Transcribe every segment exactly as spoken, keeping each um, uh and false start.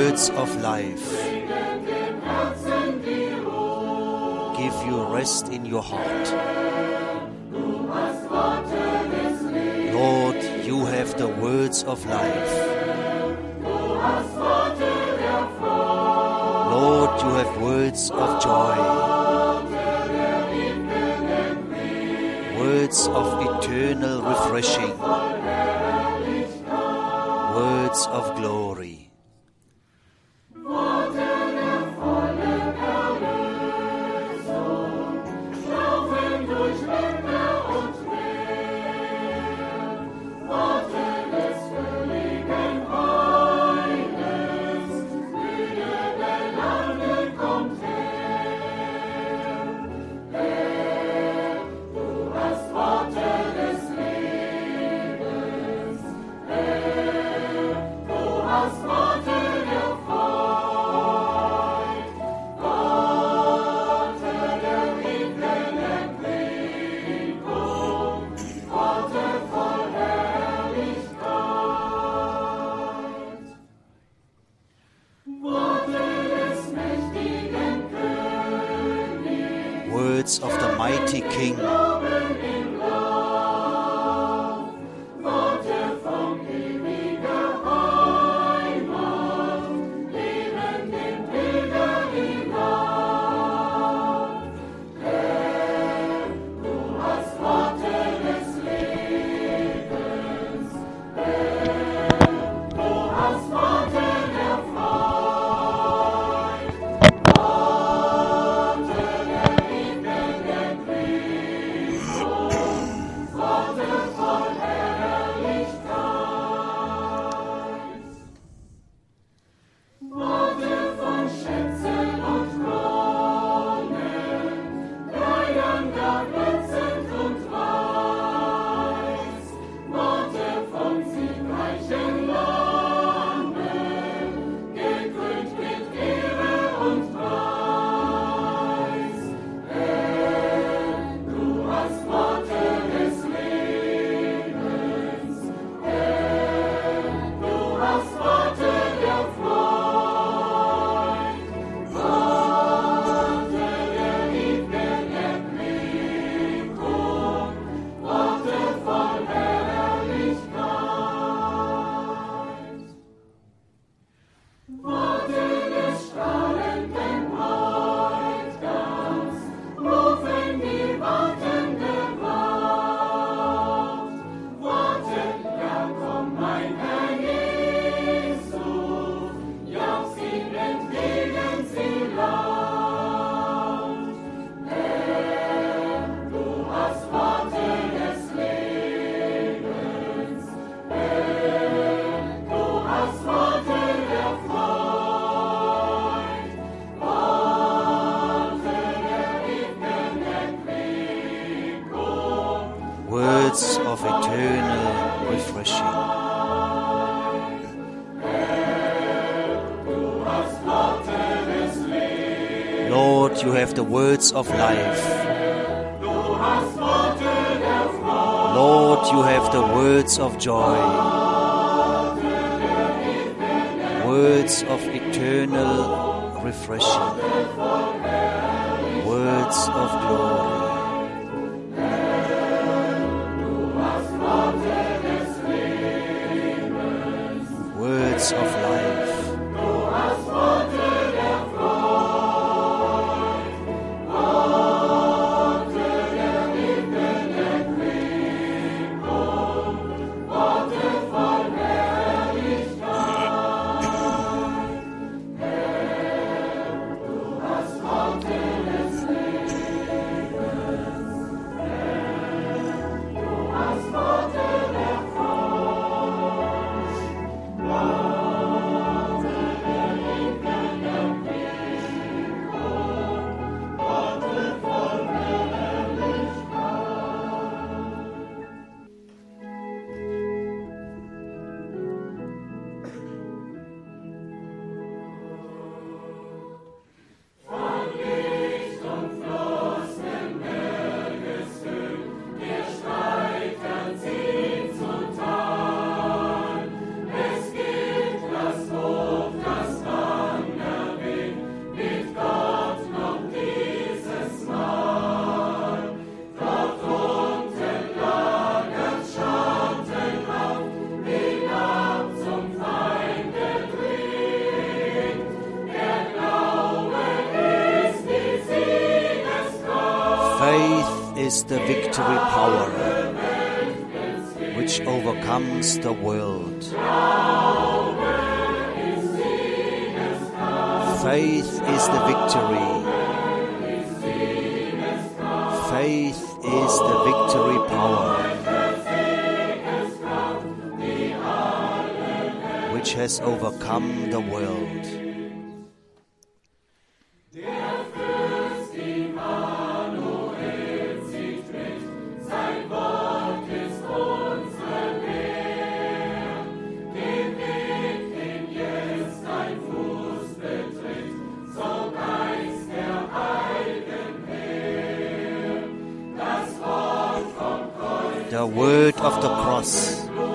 words of life give you rest in your heart. Lord, you have the words of life. Lord, you have words of joy, words of eternal refreshing, words of glory. Words of the mighty King. Words of eternal refreshing. Lord, you have the words of life. Lord, you have the words of joy, words of eternal refreshing, words of glory. Words of life. Oh is the victory power which overcomes the world. Faith is the victory. Faith is the victory power which has overcome the world. The word of the cross.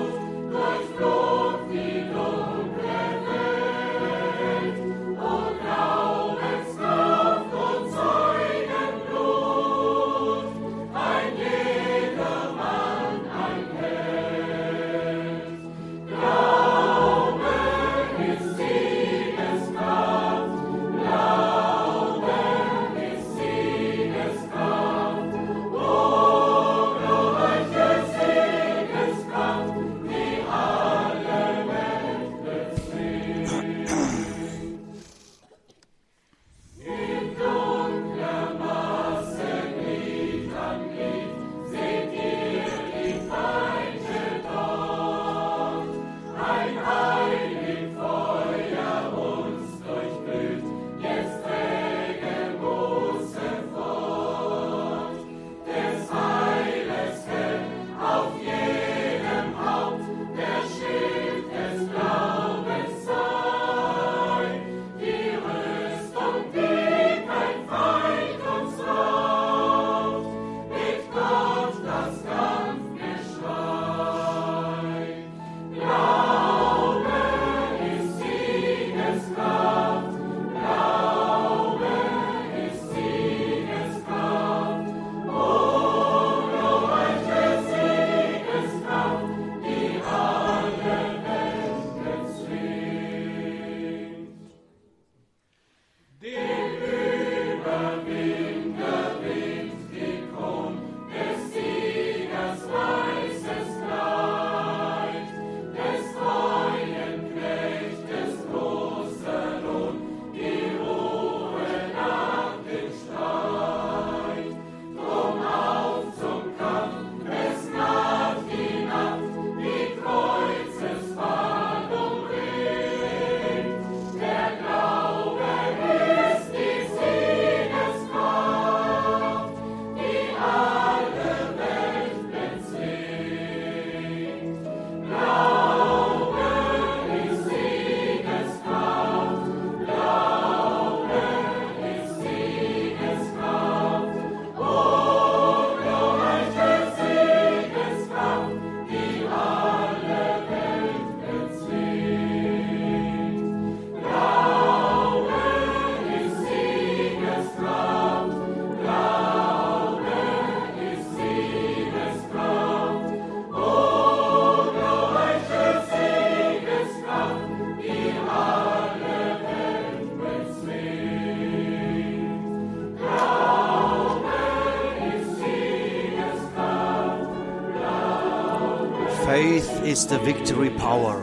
Faith is the victory power.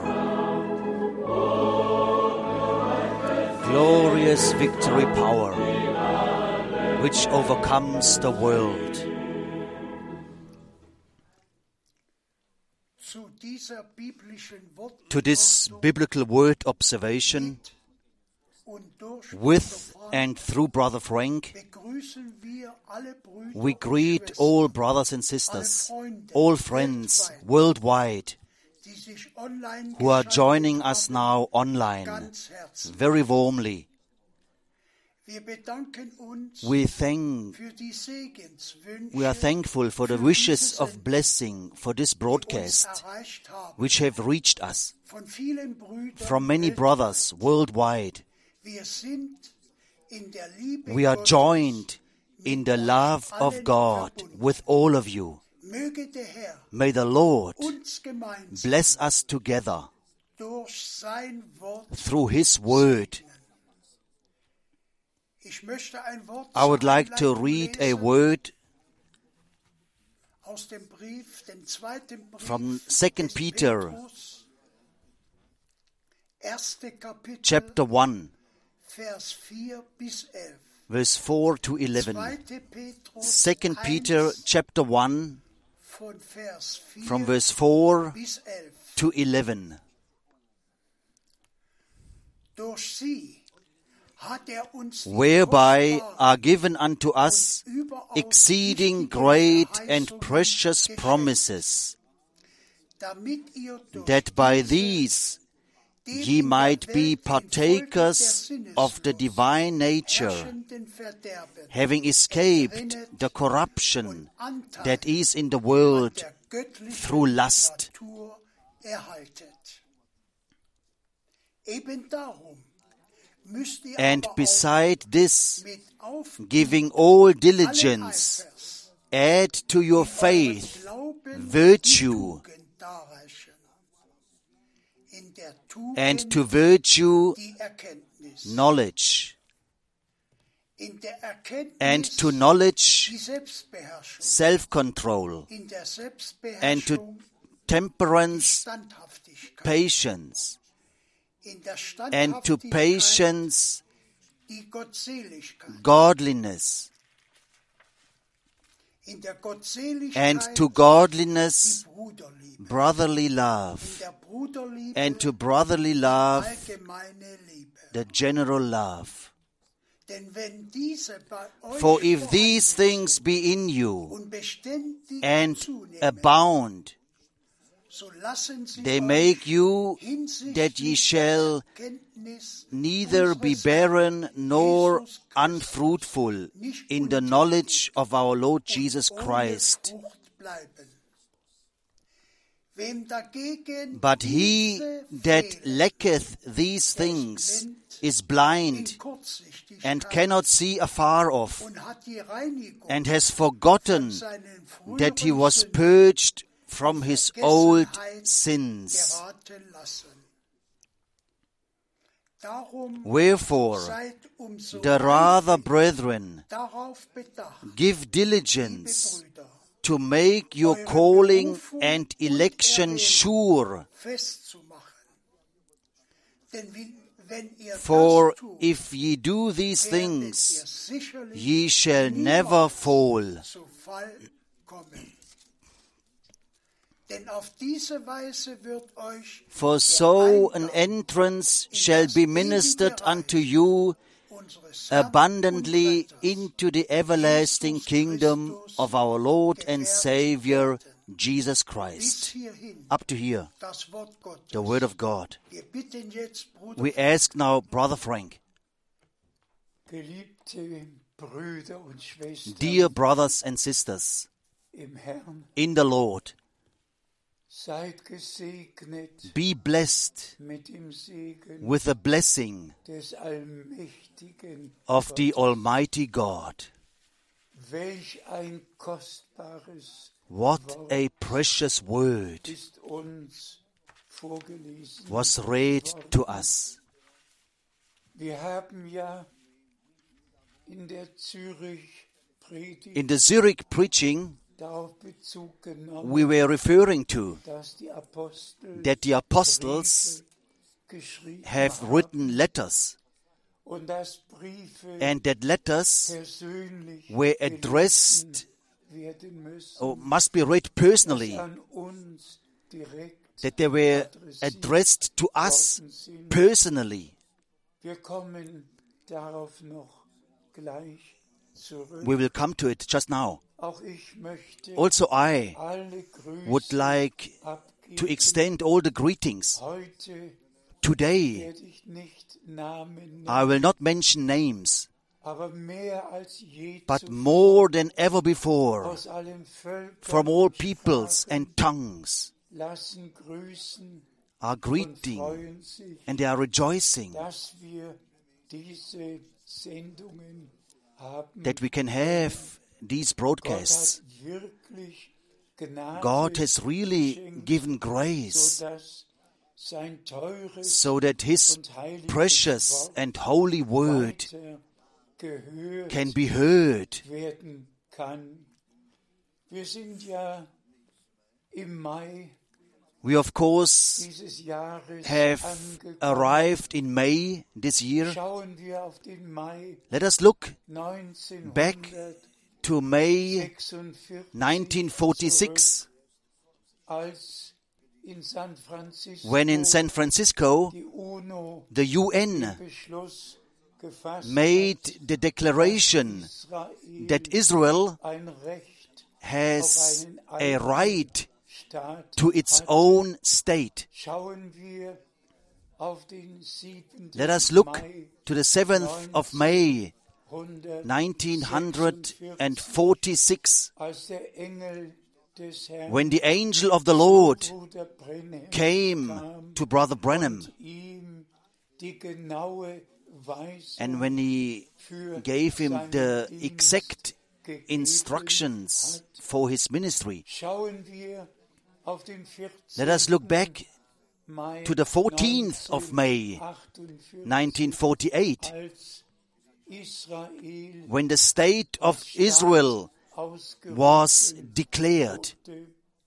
Glorious victory power which overcomes the world. To this biblical word observation, with and through Brother Frank, we greet all brothers and sisters, all friends worldwide who are joining us now online very warmly. We thank, we are thankful for the wishes of blessing for this broadcast, which have reached us from many brothers worldwide. We are joined in the love of God with all of you. May the Lord bless us together through His Word. I would like to read a word from Second Peter, chapter one, verse four to eleven. Second Peter, chapter one, from verse four to eleven. Whereby are given unto us exceeding great and precious promises, that by these ye might be partakers of the divine nature, having escaped the corruption that is in the world through lust. And beside this, giving all diligence, add to your faith virtue, and to virtue knowledge, and to knowledge self-control, and to temperance patience, and to patience godliness, and to godliness brotherly love, and to brotherly love the general love. For if these things be in you and abound, they make you that ye shall neither be barren nor unfruitful in the knowledge of our Lord Jesus Christ. But he that lacketh these things is blind and cannot see afar off, and has forgotten that he was purged from his old sins. Wherefore, the rather, brethren, give diligence to make your calling and election sure. For if ye do these things, ye shall never fall. For so an entrance shall be ministered unto you abundantly into the everlasting kingdom of our Lord and Savior, Jesus Christ. Up to here, the Word of God. We ask now, Brother Frank. Dear brothers and sisters in the Lord, be blessed with the blessing of the Almighty God. What a precious word was read to us. In the Zurich preaching, we were referring to that the apostles have written letters, and that letters were addressed or must be read personally, that they were addressed to us personally. We will come to it just now. Also, I would like to extend all the greetings. Today, I will not mention names, but more than ever before, from all peoples and tongues, are greeting and they are rejoicing that we can have these broadcasts. God has really given grace so that His precious and holy word can be heard. Wir sind ja im Mai We, of course, dieses Jahres have angekommen. arrived in May this year. Schauen wir auf den Mai Let us look back neunzehnhundertsechsundvierzig, to May nineteen forty-six, als in San Francisco when in San Francisco die UNO the U N den Beschluss gefasst made hat, the declaration Israel that Israel ein Recht has auf a einen right Staat to its hat. own state. Schauen wir auf den siebten Let us look Mai to the seventh of May nineteen forty-six, als der Engel des Herrn when the angel of the Lord Bruder Brennan came kam to Brother Branham, und ihm die genaue Weisung and when he für gave him seinen the Dienst exact gegeben instructions hat. for his ministry. Schauen wir auf den Let us look back Mai to the fourteenth of May neunzehnhundertachtundvierzig, nineteen forty-eight, als Israel when the state of Israel was declared. wurde.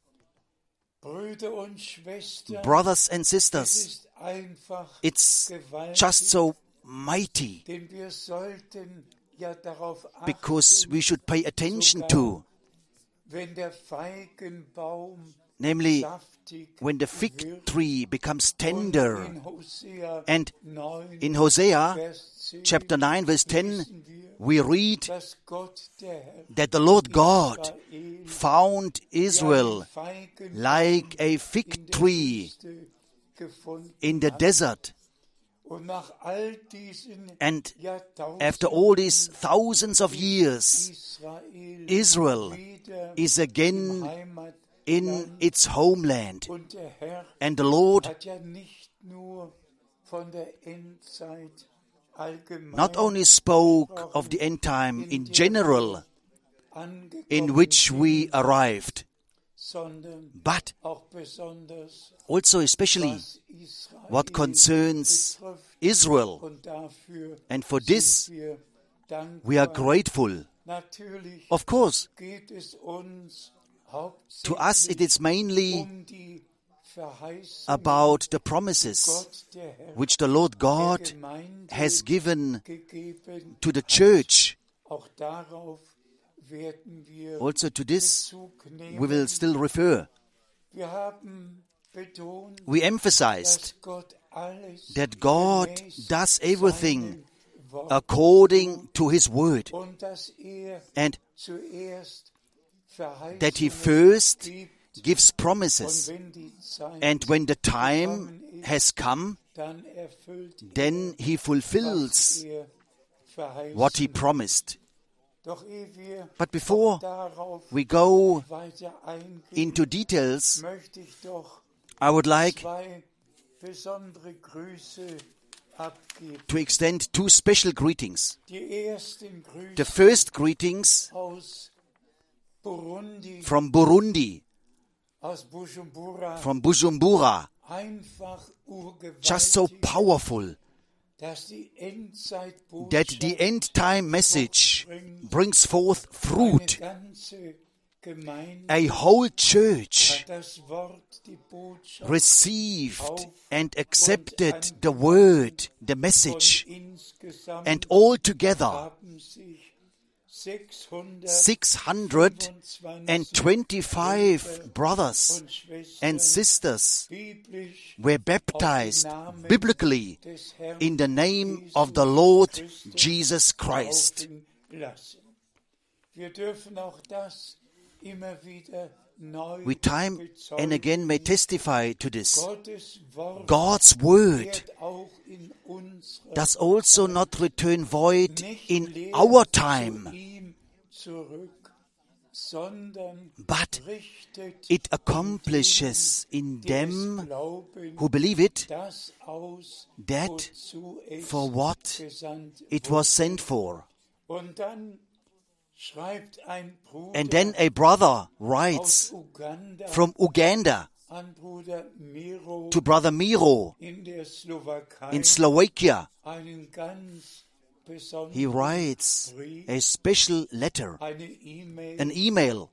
Brüder und Schwestern, Brothers and es sisters, ist einfach it's gewaltig, just so mighty, denn wir sollten ja darauf achten, because we should pay attention sogar to, wenn der Feigenbaum namely, saftig when the fig wird. tree becomes Und tender. in Hosea And neun, in Hosea Vers zehn chapter nine, verse ten, lesen wir, we read dass Gott der Herr that the Lord God Israel found Israel wie einen Feigenbaum like a in fig der tree Wüste gefunden in the hat. desert. Und nach all diesen And Jahrtausenden after all these thousands of years, Israel, Israel wieder is im again Heimatland. in its homeland. Und der Herr And the Lord hat ja nicht nur von der Endzeit allgemein not only spoke of the end time in general in which we arrived, sondern but auch besonders also especially was Israel what concerns betrifft. Israel. Und dafür And for this, sind wir dankbar. we are grateful. Natürlich Of course, geht es uns to us it is mainly um die Verheißungen, about the promises Gott, der Herr, which the Lord der God Gemeinde has given gegeben to the hat. church. Auch darauf werden wir Also to this Bezug we nehmen. will still refer. Wir haben betont, We emphasized dass Gott alles that God gemäß does everything seinem Wort according to His word, und dass er and zuerst Verheißungen that He first gibt, gives und promises. wenn die Zeit And when the time gekommen ist, has come, dann erfüllt then He er, fulfills was er verheißen what He hat. promised. Doch ehe wir But before auch darauf we go weiter eingehen, into details, möchte ich doch I would like zwei besondere Grüße abgeben. to extend two special greetings. Die ersten Grüße The first greetings aus Burundi, from Burundi, aus Bujumbura, from Bujumbura, einfach urgewaltig, just so powerful dass die Endzeitbotschaft that the end time message brings forth fruit. eine ganze Gemeinde A whole church hat das Wort, die Botschaft received and accepted the word, the und message, insgesamt and all together haben sich six hundred twenty-five brothers und Schwestern and sisters biblisch were baptized biblically in the name of the Lord Jesus Christ. taufen lassen. Wir dürfen auch das immer wieder neu We time bezeugen. and again may testify to this. Gottes Wort God's word kehrt auch in unserer does also not return void nicht in leer our zu time, ihm zurück, sondern but richtet it accomplishes in die es them glauben, who believe it das aus, that wozu es for what gesandt it wurde. was sent for. Und dann schreibt ein Bruder And then a brother aus writes Uganda from Uganda an Bruder Miro to Brother Miro in der Slowakei in Slovakia. einen ganz besonderen He writes Brief, a special letter, eine E-Mail, an email,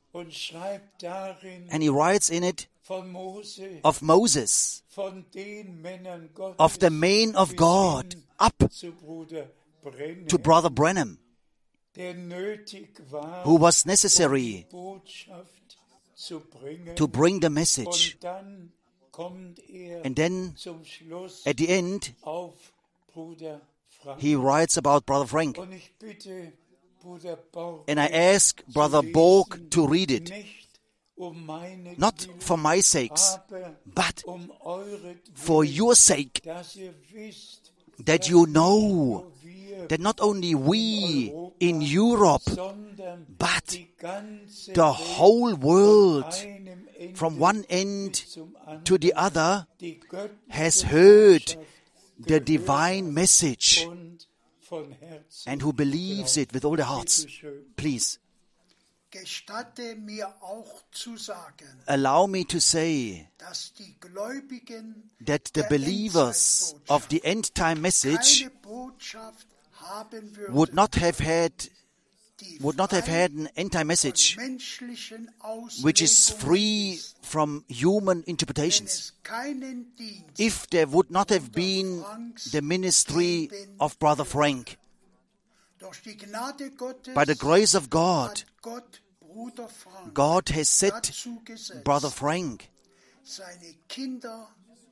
und schreibt darin And he writes in it von Mose, of Moses, von den Männern Gottes, of the men of bis God, hin up zu Bruder Brennan, to Brother Branham, der nötig war, who was um necessary die Botschaft zu bringen. to bring the message. Und dann kommt er And then, zum Schluss at the end, auf Bruder Frank. he writes about Brother Frank. Und ich bitte Bruder Borg, And I ask Brother Borg to read it, nicht um meine not Willen, for my sakes, aber but um euretwillen, for your sake, dass ihr wisst, that dass you nicht know nur wir, that not only we in Europe, sondern but die ganze the Welt whole world, von einem Ende from one end bis zum anderen, to the other, die göttliche has heard Botschaft the gehört divine message und von Herzen and who believes it with all their hearts. Bitteschön. Please, Gestatte mir auch zu sagen, allow me to say dass die Gläubigen that the der believers of the end time message keine Botschaft haben würden, would not have had die would not have frei had an end time message von menschlichen which is Auslegungen free ist, from human wenn interpretations. es keinen Dienst If there would not have been the ministry of Brother Frank, durch die Gnade Gottes by the grace of God, hat Gott Bruder Frank God has set dazu gesetzt, Brother Frank seine Kinder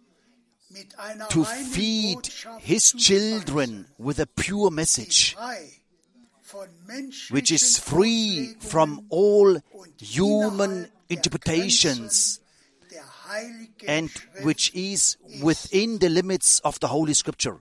mit einer to reinen feed Botschaft his zu children with a pure die message, frei von which is menschlichen free Auslegungen from all und human innerhalb der interpretations, Grenzen der Heiligen and Schrift which is within the limits of the Holy Scripture.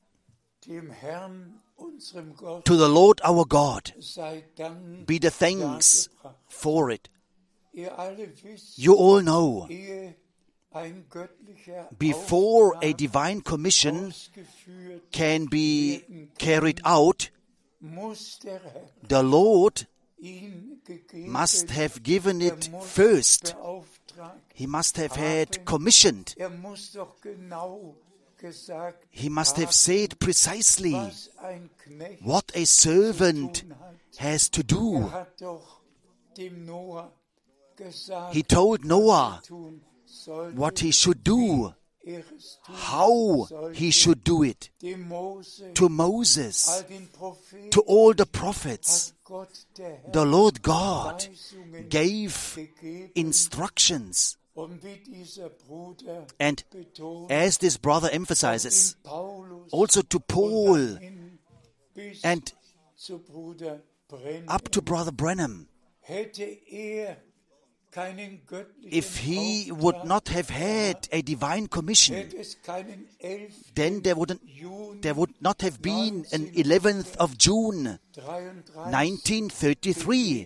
Dem Herrn, unserem Gott, To the Lord our God sei Dank be the thanks dargebracht. for it. Ihr alle wisst, You all know, ehe ein göttlicher before a Auftrag divine commission ausgeführt can be carried out, muss der Herr the Lord ihn gegeben, must have given er it muss first. beauftragt, He must have had commissioned. er muss doch genau gesagt He must haben, have said precisely was ein Knecht what a zu servant tun hat. has to do. Er hat doch dem Noah gesagt, He told Noah tun sollte, what he should do, er es tun how sollte. he should do it. Dem Mose, To all Moses, den Propheten, to all the prophets, hat Gott der Herr the Lord God Weisungen gave gegeben. instructions. Und wie dieser Bruder And betont, as this brother von emphasizes, dem Paulus also to und Paul dann hin bis and zu Bruder Brennan, up to Brother Branham, hätte er keinen göttlichen if he Auftrag would not have had a divine commission, hätte es keinen elften then there wouldn't Juni there would not have been an eleventh of June dreiunddreißig nineteen thirty-three.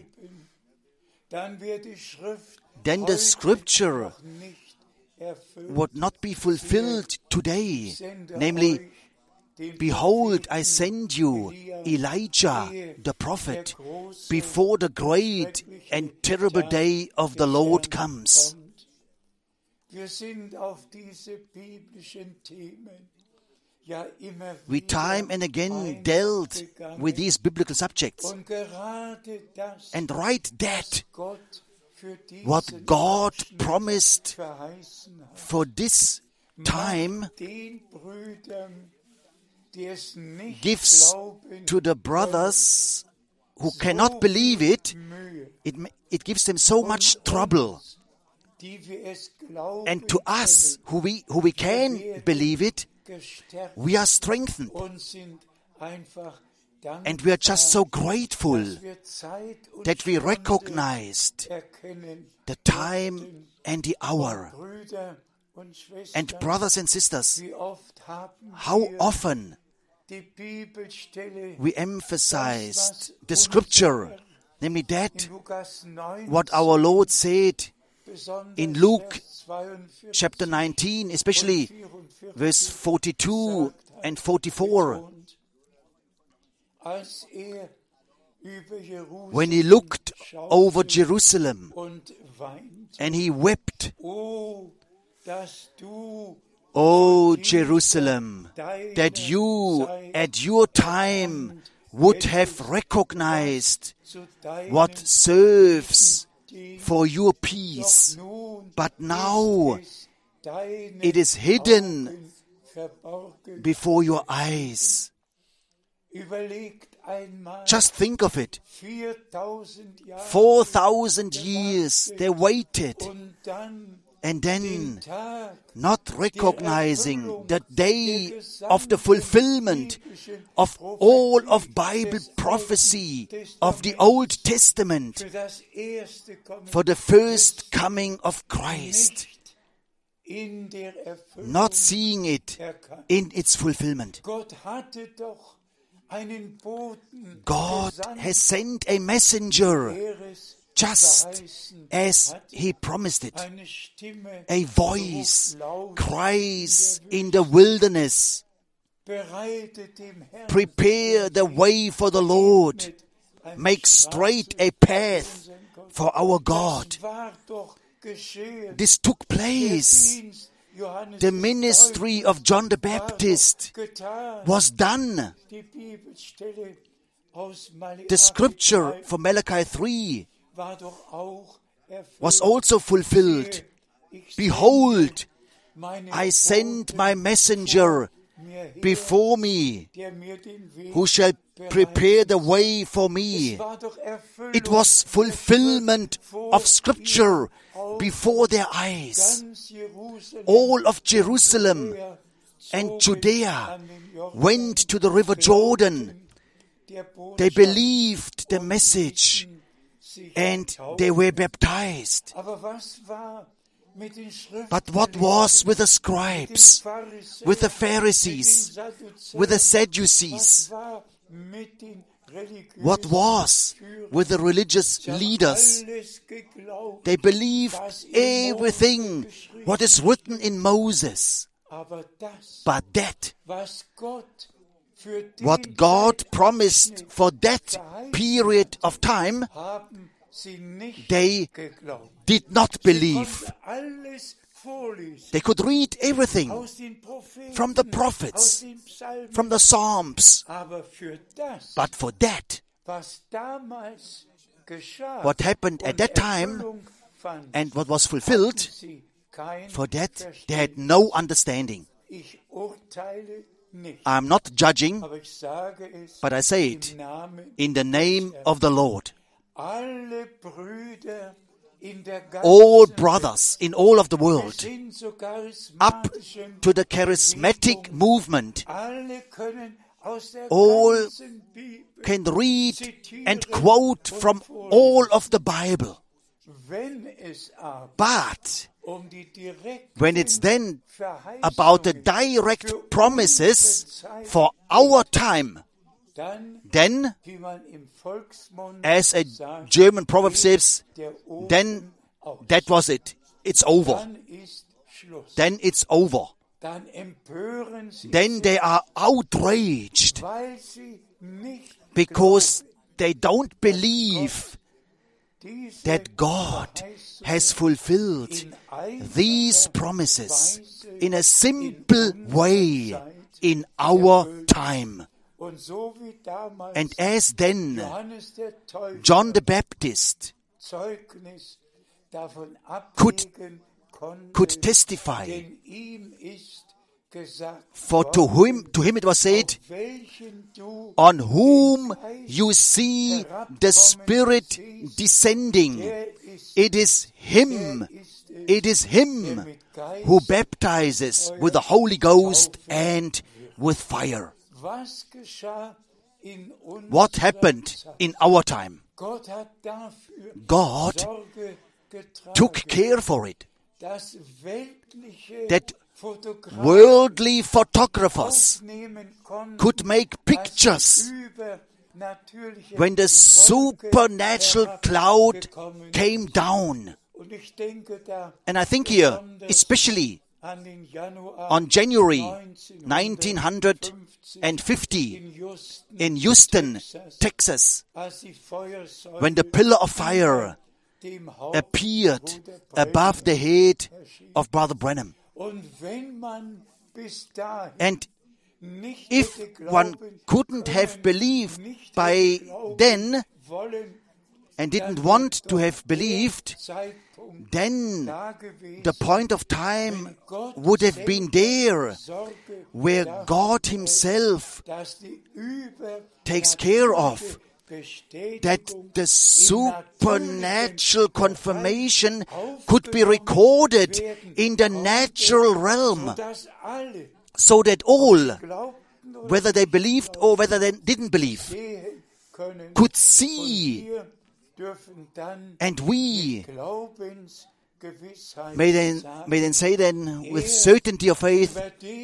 dann wird die Schrift Then the heute scripture noch nicht erfüllt. would not be fulfilled today. Sende Namely, euch den behold, I Propheten send you Elijah the prophet before the great and terrible day of the Lord comes. kommt. Wir sind auf diese biblischen Themen ja immer We wieder time and again dealt eingegangen. with these biblical subjects. Und gerade das, And right that Gott für diesen what God Abschnitt promised verheißen hat, for this time macht den Brüdern, die es nicht gives glauben to the brothers who cannot believe it, Mühe, it, ma- it gives them so much trouble. die wir es glauben And to us, who we, who we can believe it, können, gestärkt we are strengthened. und sind einfach dankbar, And we are just so grateful dass wir Zeit und that we Stunde recognized erkennen, the time and the hour. Brüder und Schwestern, And brothers and sisters, wie oft haben how wir often die Bibelstelle we emphasized the scripture, namely in that Lukas neunzehn, what our Lord said besonders in Luke Vers zweiundvierzig chapter nineteen, especially und vierundvierzig verse forty-two and forty-four, betont, als er über Jerusalem when he looked schaute over Jerusalem und weinte, and he wept, oh, dass du O Jerusalem, that you at your time would have recognized zu deinem what serves for your peace. But now it is hidden before your eyes. Just think of it. Four thousand years they waited, and then not recognizing the day of the fulfillment of all of Bible prophecy of the Old Testament for the first coming of Christ, not seeing it in its fulfillment. God has sent a messenger just as He promised it. A voice cries in the wilderness, prepare the way for the Lord, make straight a path for our God. This took place. The ministry of John the Baptist was done. The scripture from Malachi three was also fulfilled. Behold, I send my messenger before me, who shall prepare the way for me. It was fulfillment of scripture before their eyes. All of Jerusalem and Judea went to the river Jordan. They believed the message and they were baptized. But what was with the scribes, with the Pharisees, with the Sadducees? What was with the religious leaders? They believed everything what is written in Moses. But that, what God promised for that period of time, they did not believe. They could read everything from the prophets, from the Psalms. But for that, what happened at that time and what was fulfilled, for that they had no understanding. I'm not judging, but I say it in the name of the Lord. All brothers in all of the world, up to the charismatic movement, all can read and quote from all of the Bible. But when it's then about the direct promises for our time, then, as a German proverb says, then that was it. It's over. Then it's over. Then they are outraged because they don't believe that God has fulfilled these promises in a simple way in our time. And as then John the Baptist could, could testify, for to him, to him it was said, on whom you see the Spirit descending, it is Him, it is Him who baptizes with the Holy Ghost and with fire. What happened in our time? God took care for it. That worldly photographers could make pictures when the supernatural cloud came down. And I think here, especially on January nineteen fifty in Houston, Texas, when the pillar of fire appeared above the head of Brother Branham. And if one couldn't have believed by then, and didn't want to have believed, then the point of time would have been there where God Himself takes care of that the supernatural confirmation could be recorded in the natural realm, so that all, whether they believed or whether they didn't believe, could see. And we may then, may then say then with certainty of faith,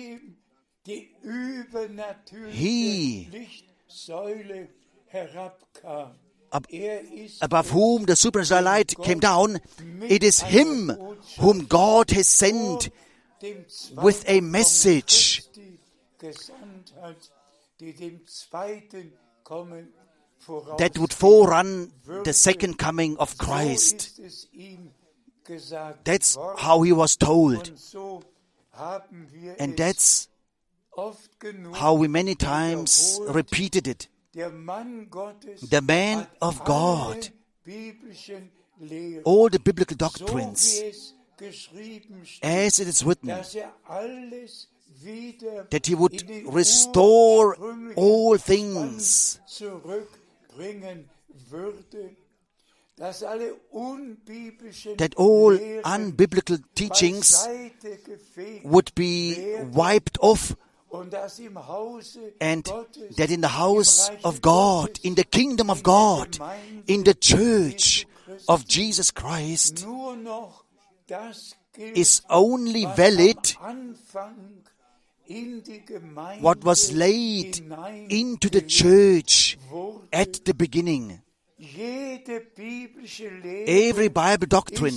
He, ab, above whom the supernatural light came down, it is Him whom God has sent with a message that would forerun the second coming of Christ. That's how He was told. And that's how we many times repeated it. The man of God, all the biblical doctrines, as it is written, that He would restore all things, that all unbiblical teachings would be wiped off, and that in the house of God, in the kingdom of God, in the church of Jesus Christ, is only valid what was laid into the church at the beginning. Every Bible doctrine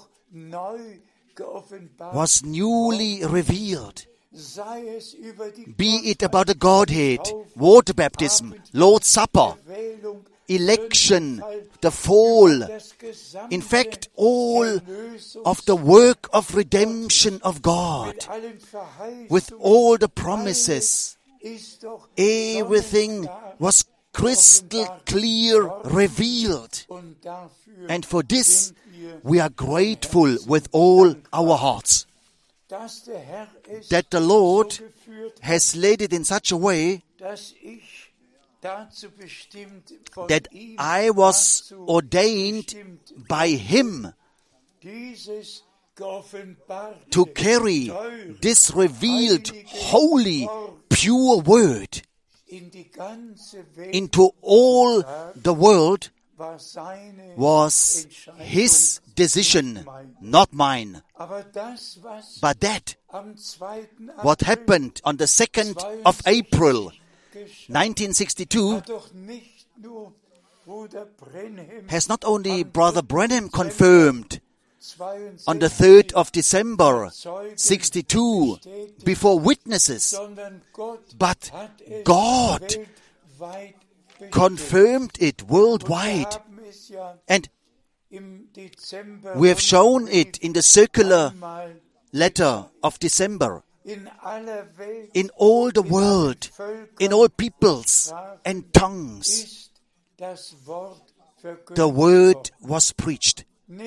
was newly revealed. Be it about the Godhead, water baptism, Lord's Supper, election, the fall, in fact, all of the work of redemption of God, with all the promises, everything was crystal clear revealed. And for this, we are grateful with all our hearts, that the Lord has laid it in such a way that I was ordained by Him to carry this revealed, holy, pure word into all the world. Was His decision, not mine. But that, what happened on the second of April, nineteen sixty-two, has not only Brother Branham confirmed on the third of December, sixty-two, before witnesses, but God confirmed it worldwide. And we have shown it in the circular letter of December. In all the world, in all peoples and tongues, the word was preached.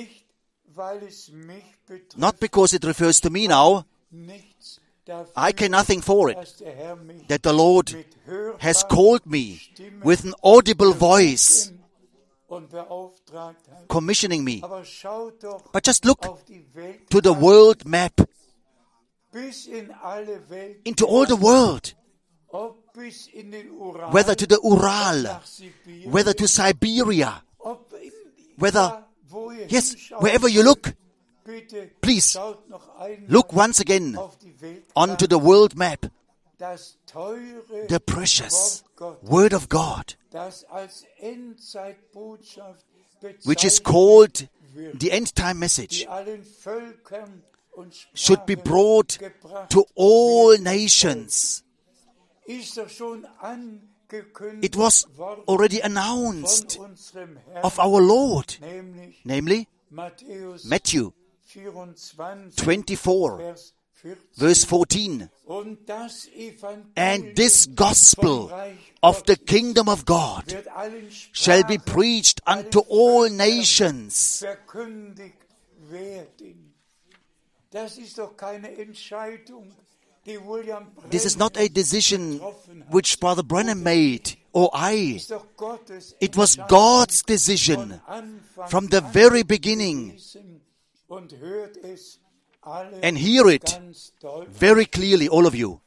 Not because it refers to me now. I care nothing for it, that the Lord has called me with an audible voice, commissioning me. But just look to the world map, into all the world, whether to the Ural, whether to Siberia, whether, yes, wherever you look, please look once again onto the world map, the precious Word of God, which is called the end-time message, should be brought to all nations. It was already announced of our Lord, namely Matthew twenty-four, verse fourteen. Und das Evangelium And this gospel of the kingdom of God wird allen shall be Sprachen preached unto all nations. verkündigt werden. Das ist doch keine Entscheidung, die William Branham This is not a decision which Brother Branham made or I. ist doch Gottes It was God's decision Anfang from the very beginning. lesen und hört es alle And hear it ganz deutlich. very clearly, all of you.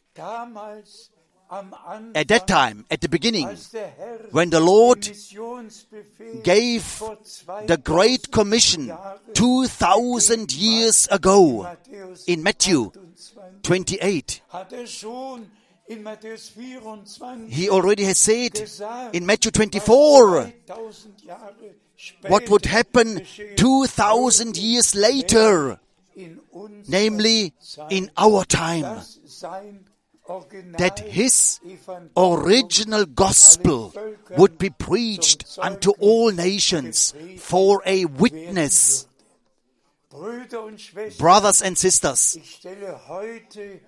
Damals am Anfang, At that time, at the beginning, als der Herr when the Lord den Missionsbefehl gave vor the Great Commission two thousand years ago Matthäus in Matthew achtundzwanzig twenty-eight, hat er schon in Matthäus vierundzwanzig he already has said gesagt, in Matthew twenty-four zweitausend Jahre später what would happen geschehen two thousand years later, in unserer namely Zeit, in our time, dass sein Original that his Evangelium original gospel would be preached unto all nations for a witness. Brüder und Schwestern, Brothers and sisters, ich stelle heute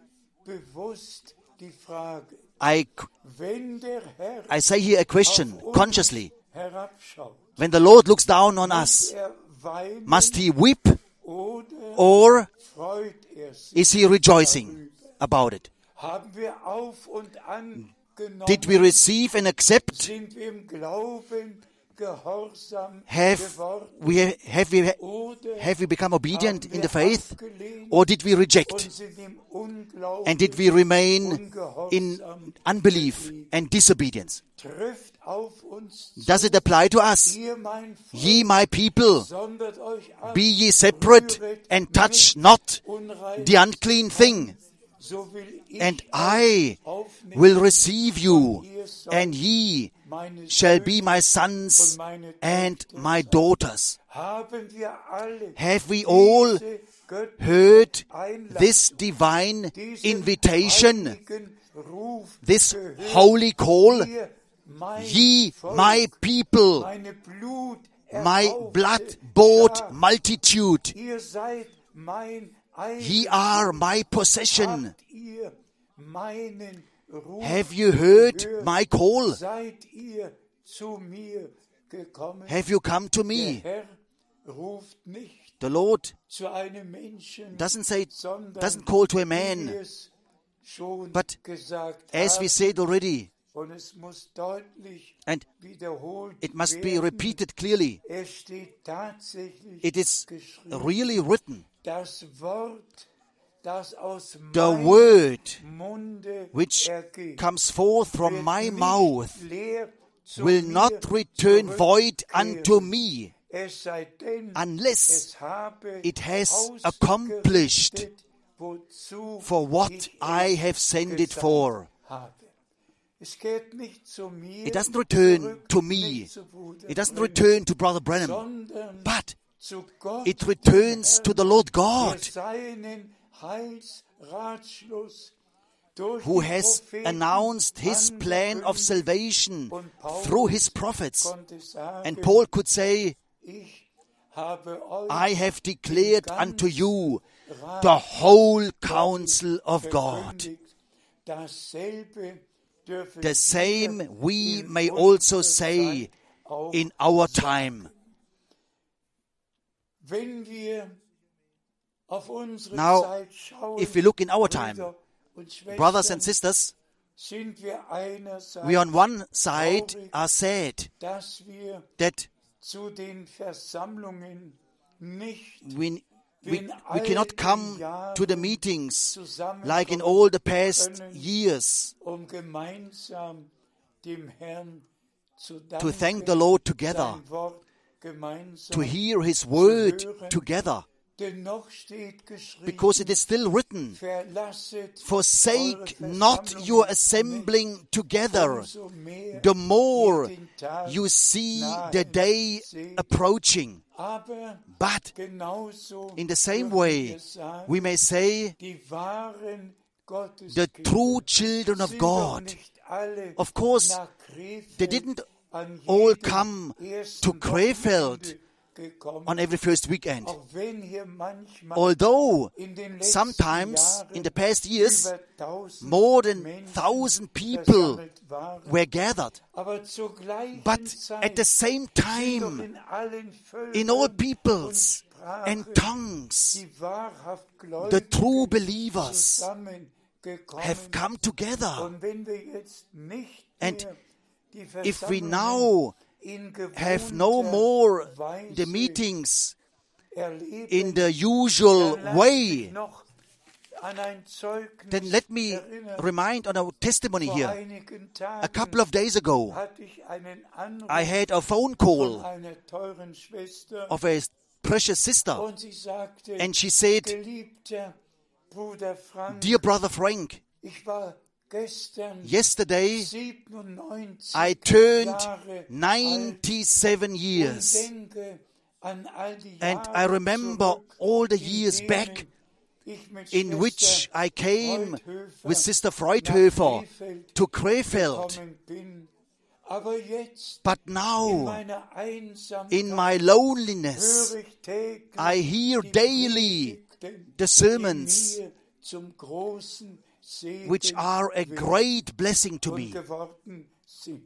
bewusst die Frage, I, wenn der Herr I say here a question auf uns consciously. herabschaut, When the Lord looks down on muss us, er weinen must he weep oder or freut er sich? is he rejoicing about it? Haben wir auf und an genommen, Did we receive and accept? sind wir im Glauben gehorsam Have geworden we, have we, oder have we become obedient haben in wir the faith? abgelehnt Or did we und reject? sind im Unglauben And did we remain ungehorsam? in unbelief and disobedience? Trifft auf uns zu, Does it apply to us? ihr mein Volk, Ye my people, sondert euch ab, be ye separate and touch not unrein, the unclean thing, so will ich and euch I aufnehmen, will receive you, ihr sollt and ye meine shall Söhne be my und sons meine and Töchter my sein. daughters. Haben wir alle Have we all diese göttliche heard Einladung, this divine diesen invitation, heiligen Ruf this gehört, holy call? ihr, mein Ye, Volk, my people, meine Blut my erkaufte blood-bought Schar, multitude, ihr seid mein ye are my possession. Habt ihr meinen Ruf Have you heard gehört? my call? Seid ihr zu mir gekommen? Have you come to Der me? Herr ruft nicht The Lord zu einem Menschen, doesn't say, sondern doesn't call to a wie man, wir es schon but gesagt as we haben, said already, und es muss deutlich and wiederholt it must be werden. repeated clearly. Es steht tatsächlich It is geschrieben, really written. das Wort, das aus The meinem word Munde which ergeht, comes forth from wird my nicht mouth leer zu will mir not return void zurückkehren, unto me es sei denn, unless es habe it has ausgerichtet, accomplished wozu for what ich I es have sent it gesandt for. habe. Es kehrt nicht zu mir It doesn't return zurück, to nicht me. zu Bruder It doesn't Branham, return to Brother Branham, sondern but zu Gott, it returns to the Lord der God, seinen Heilsratschluss durch who die has Propheten announced his plan of angekündigt salvation und Paulus through his prophets. konnte sagen, And Paul could say, ich habe euch I have declared unto you Rat the whole counsel of God. verkündigt. Dasselbe dürfen The same wir we in may unserer also say Zeit auch in our time. Wenn wir auf unsere Now, Zeit schauen, if we look in our time, Brüder und Schwestern, brothers and sisters, sind wir einerseits we on one side traurig, are sad dass wir that zu den Versammlungen nicht we, wie we, in we cannot alten come Jahren to the meetings zusammenkommen like in all the past können, years um gemeinsam dem Herrn zu danken, to thank the Lord together, sein Wort gemeinsam to hear His word hören. together, Dennoch steht geschrieben, because it is still written, verlasset forsake eure not Versammlungen your nicht, assembling together, umso mehr the more ihr den Tag you see nahe the day seht. approaching. Aber But genauso in the same dürfen way, wir sagen, we may say die wahren the Gotteskinder true children of sind doch God, nicht alle of course, nach Krefeld they didn't an all jedem come ersten to Krefeld Wochenende on every first weekend. Auch wenn hier manchmal Although in den letzten sometimes Jahren in the past years über tausend more than Menschen thousand people versammelt waren, were gathered, aber zur gleichen but Zeit at the same sind doch time in allen Völkern in all und peoples Sprachen and tongues die wahrhaft the Gläubigen true believers zusammengekommen. have come together. Und wenn wir jetzt nicht And mehr die if we Versammlungen now in have no gewohnter more Weise the meetings erleben, in the usual dann lasst way, mich noch an ein Zeugnis then let me erinnern. remind on our testimony Vor here. einigen Tagen A couple of days ago, hatte ich einen Anruf I had a phone von call einer teuren Schwester of a precious sister, und sie sagte, and she said, geliebter Bruder Frank, "Dear brother Frank, ich war gestern yesterday siebenundneunzig I turned Jahre ninety-seven alt years, und denke an all die and Jahre I remember zurück, all the in years denen back ich mit in Schwester which I came Freudhöfer with Sister nach Freudhöfer Krefeld to Krefeld. gekommen bin. Aber jetzt But in now, meiner Einsamkeit in my loneliness, höre ich täglich I hear die daily Predigten, the sermons, die mir zum großen Segen which are a great blessing to und me. geworden sind.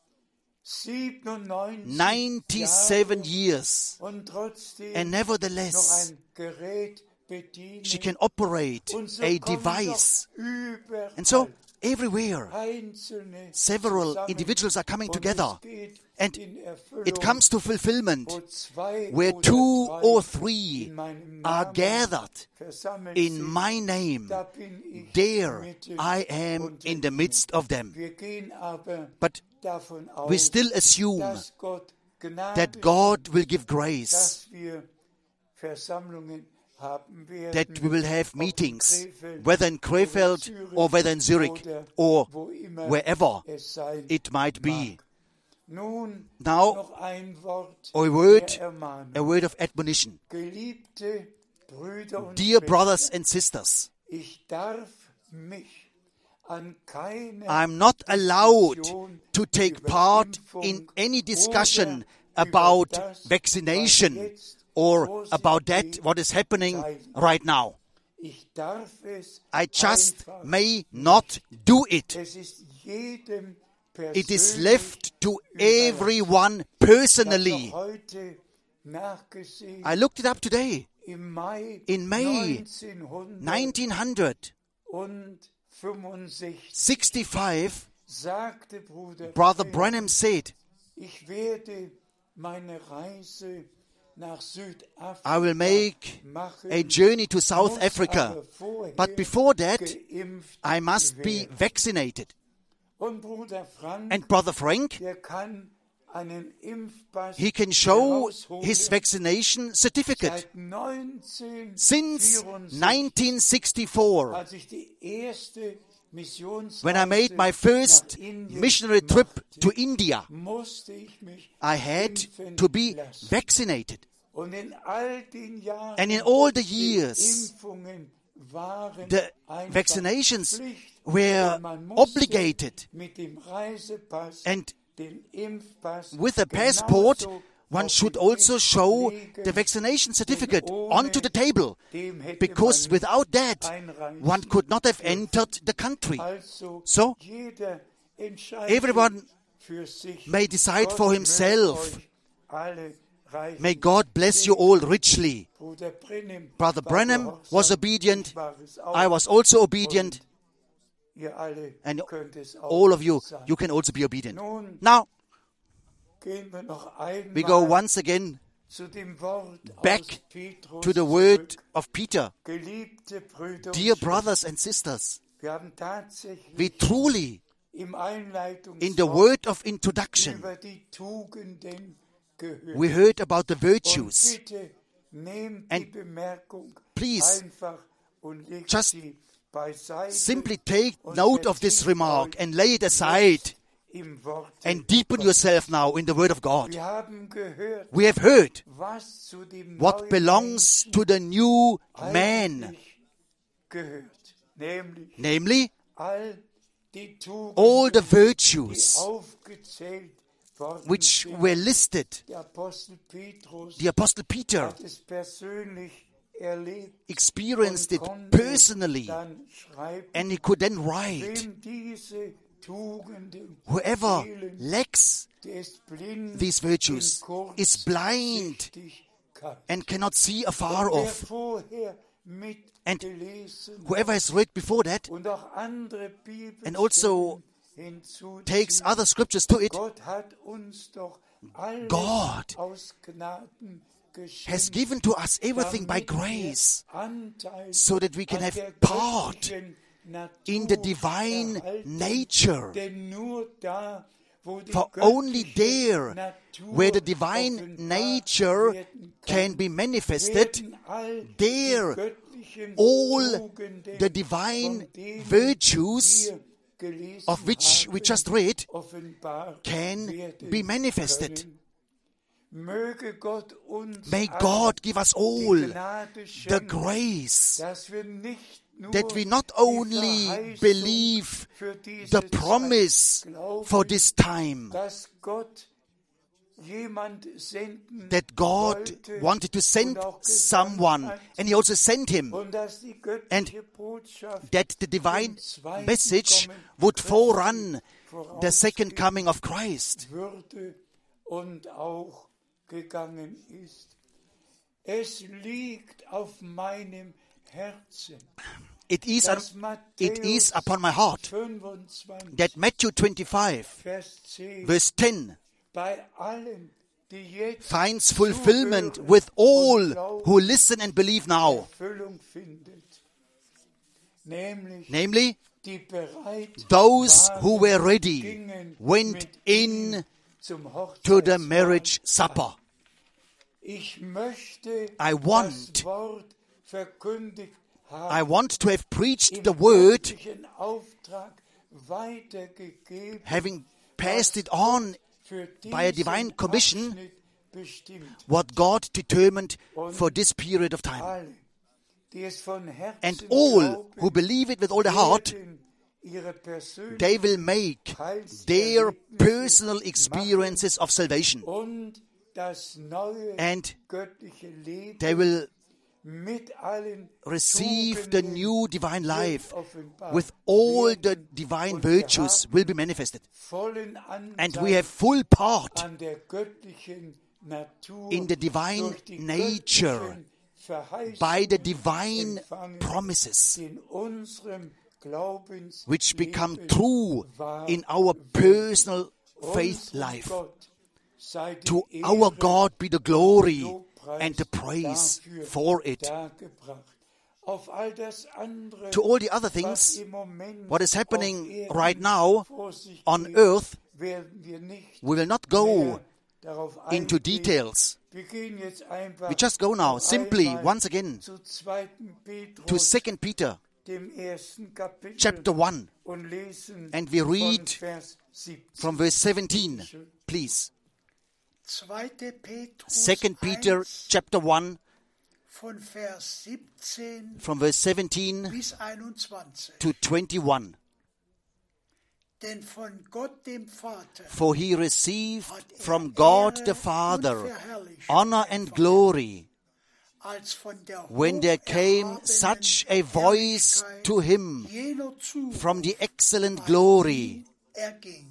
siebenundneunzig ninety-seven Jahre years, und trotzdem and noch nevertheless, ein Gerät bedienen. she can operate Und so a kommen device. doch überall And so, everywhere, einzelne several zusammen. individuals are coming Und together. es geht And in Erfüllung, it comes to fulfillment, wo zwei where oder two drei or three in meinem are Namen gathered versammelt in sind. my name. Da bin ich There mitten I am unter in the ihnen. midst of them. Wir gehen aber But davon aus, we still assume dass Gott Gnade that God will give schenkt, grace, dass wir Versammlungen haben werden, that we will have ob in meetings, Krefeld whether in Krefeld Zürich or whether in Zurich oder or wo immer wherever es sein it might be. mag. Nun Now, noch ein Wort a word, der Ermahnung. a word of admonition. Geliebte Brüder und Dear Schwestern, brothers and sisters, ich darf mich an keine I'm not allowed Diskussion to take über part Impfung in any discussion oder about über das, vaccination was jetzt or vor sich about that, geht, what is happening zeigen. right now. Ich darf es I just einfach. may not do it. Es ist jedem It is persönlich left to überlassen. Ich everyone habe personally. noch heute nachgesehen, I looked it up today. im Mai In May neunzehnhundertfünfundsechzig nineteen sixty-five, sagte Bruder Brother Branham, Branham said, ich werde meine Reise nach Südafrika I will make machen, a journey to South muss Africa. aber vorher But before that, geimpft I must be werden. vaccinated. Und Bruder Frank, And Brother Frank, der kann einen Impfpass he can show herausholen. his vaccination certificate. Seit neunzehnhundertvierundsechzig, Since nineteen sixty-four, als ich die erste Missionsreise when I made my first nach Indien missionary trip machte, to India, musste ich mich I had impfen to be lassen. vaccinated. Und in all den Jahren, And in all the die years, Impfungen waren the einfach vaccinations Pflicht. were Und man musste obligated. mit dem Reisepass And den Impfpass with a passport, genauso one auf should den also Tisch show legen, the vaccination certificate ohne onto the table, dem hätte because man without that, einreisen one could not have entered the country. Also, So, jeder entscheidet everyone für sich. may decide Gott for möge himself. euch alle reichen May God bless you all richly. Bruder Branham Brother war Branham gehorsam, was obedient. ich war es auch, I was also obedient. und ihr alle And könnt es auch all of you, sein. you can also be obedient. Nun Now, gehen wir noch we go einmal once again zu dem Wort back aus Petrus to the word zurück. of Peter. Geliebte Brüder Dear und brothers and sisters, Schwestern, wir haben tatsächlich we truly, im Einleitungswort in the word of introduction, über die Tugenden gehört. we heard about the Und virtues. bitte nehmt die And Bemerkung please, einfach und legt just sie beiseite Simply take und note of this vertieft remark euch and lay it aside im Worte and deepen Gottes. yourself now in the word of God. Wir haben gehört, We have heard was zu dem what neuen belongs Menschen to the new man, eigentlich gehört, nämlich namely all die Tugenden, all the die virtues aufgezählt worden which sind. were listed. Der Apostel Petrus The Apostle Peter hat es persönlich erlebt experienced und it konnte personally, dann schreiben, and he could then write, wem diese Tugenden whoever fehlen, lacks der ist blind these virtues in is blind Kurzsichtigkeit. and cannot see afar Wer off. vorher And mitgelesen whoever has read before that und auch andere Bibelstellen and also hinzuziehen, takes other scriptures to it, Gott hat uns doch alles God aus Gnaden geschenkt, has given to us everything by damit wir grace, Anteil so that we can an have der part göttlichen Natur in the divine erhalten. nature. Denn nur da, wo die For only göttliche there, Natur where the divine offenbart nature werden can be manifested, werden all there die göttlichen all Tugenden, the divine von denen virtues wir gelesen of which we haben, just read offenbart can werden be manifested. können. Möge Gott uns May allen God give us all die Gnade the schenken, grace dass wir nicht nur that we not die only Verheißung believe für diese the Zeit promise glauben, for this time, dass Gott jemand senden that God wollte wanted to send und auch gesandt someone, hat, and He also sent him, und dass die göttliche and Botschaft that the divine dem zweiten message Kommen would Christi forerun the second vorausgehen coming of Christ. würde und auch gegangen ist. Es liegt auf meinem Herzen, It is, dass it is Matthäus upon my heart fünfundzwanzig, that Matthew twenty-five, Vers zehn, verse ten, bei allen, die jetzt finds fulfillment zuhören with und all glauben, who listen and believe now. Erfüllung findet. Nämlich Namely, die bereit those waren, who were ready gingen went mit in ihm zum to the Hochzeitsmahl. marriage supper. Ich möchte I want- das Wort verkündigt haben, I want to have preached im the word, göttlichen Auftrag weitergegeben, having passed it on für by a diesen divine commission, Abschnitt bestimmt. what God determined for this period of time. Alle, die es von Herzen And all glauben, who believe it with all their heart, werden ihre persönlichen they will make their personal experiences of salvation. und das neue And göttliche Leben they will mit allen receive the Tugenden new divine life offenbart with all the werden. divine Und wir virtues haben will be manifested. vollen And Anteil we have full part an der göttlichen Natur in the divine durch die nature göttlichen Verheißungen by the divine empfangen, promises, die in unserem Glaubensleben which become true in our personal faith Unserem life. Gott sei die To Ehre our God be the glory Lobpreis and the praise dafür for it. dargebracht. Auf all das andere, To all the other was things, im Moment what is auf happening Erden right now vor sich on geht, earth, werden wir nicht we will not go mehr darauf into eingehen. details. Wir gehen jetzt einfach We just go now noch simply einmal once again zu zweiten Petrus, to Second Peter dem ersten Kapitel, chapter one, und lesen and we read von Vers siebzehn. from verse seventeen, please. zweiter. Petrus Second Peter eins, chapter one, von Vers siebzehn from verse seventeen bis einundzwanzig. to twenty-one. Denn von Gott dem Vater For he received hat er from God Ehre the und Father Verherrlichung honor and empfangen, glory, als von der when there came hocherhabenen such a voice Herrlichkeit to him jener Zuruf from the excellent an glory. ihn erging.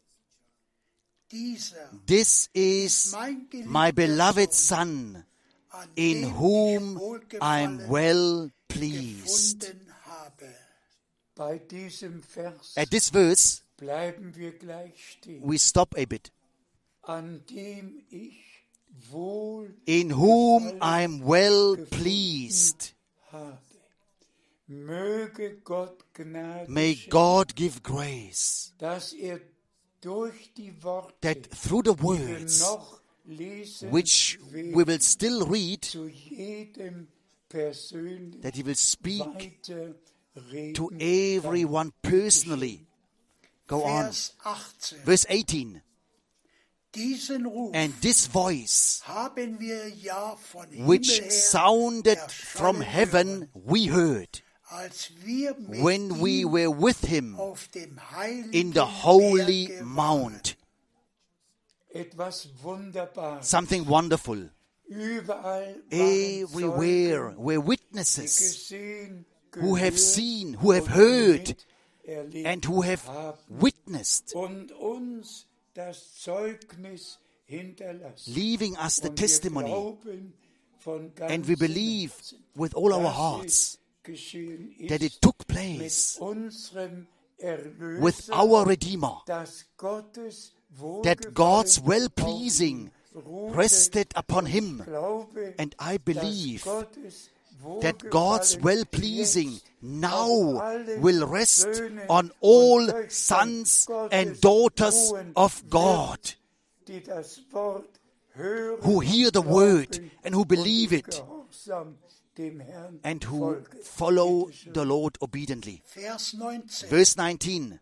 Dieser This is mein geliebter my beloved Sohn, Son, an in dem ich whom Wohlgefallen I'm well pleased. gefunden habe. Bei diesem Vers At this verse, bleiben wir gleich stehen, we stop a bit. an dem ich wohl In whom gefallen I'm well gefunden pleased. habe. Möge Gott Gnade May schenken, God give grace dass er durch die Worte, that through the die wir words noch lesen which werden, we will still read, zu jedem persönlich that He will speak weiterreden to kann. everyone personally. Go on. Vers achtzehn. Verse eighteen. Diesen Ruf And this voice, haben wir ja von which Himmel her sounded from erschallen heaven, we heard als wir mit when we ihm were with Him auf dem heiligen in the holy Berge waren. mount. etwas Wunderbares. something wonderful. Überall waren Everywhere Zeugen, were die witnesses gesehen, who have gehört seen, who have und heard, miterlebt and who have haben witnessed, und uns das Zeugnis hinterlassen. leaving us the Und wir testimony. glauben von And we ganzem believe Herzen, with all our dass hearts es geschehen ist that it took mit place unserem Erlöser, with our Redeemer, dass Gottes that God's Wohlgefallen well-pleasing auf ihm ruhte. rested upon him. Glaube, And I dass believe Gottes that God's Wohlgefallen well-pleasing jetzt now auf allen will rest Söhnen on und all Töchtern sons Gottes and daughters ruhen of wird, God, die das Wort hören, who hear the glauben word and who und believe im it, Gehorsam dem Herrn and who folgen. follow Bitte schön. the Lord obediently. Vers neunzehn. Verse nineteen.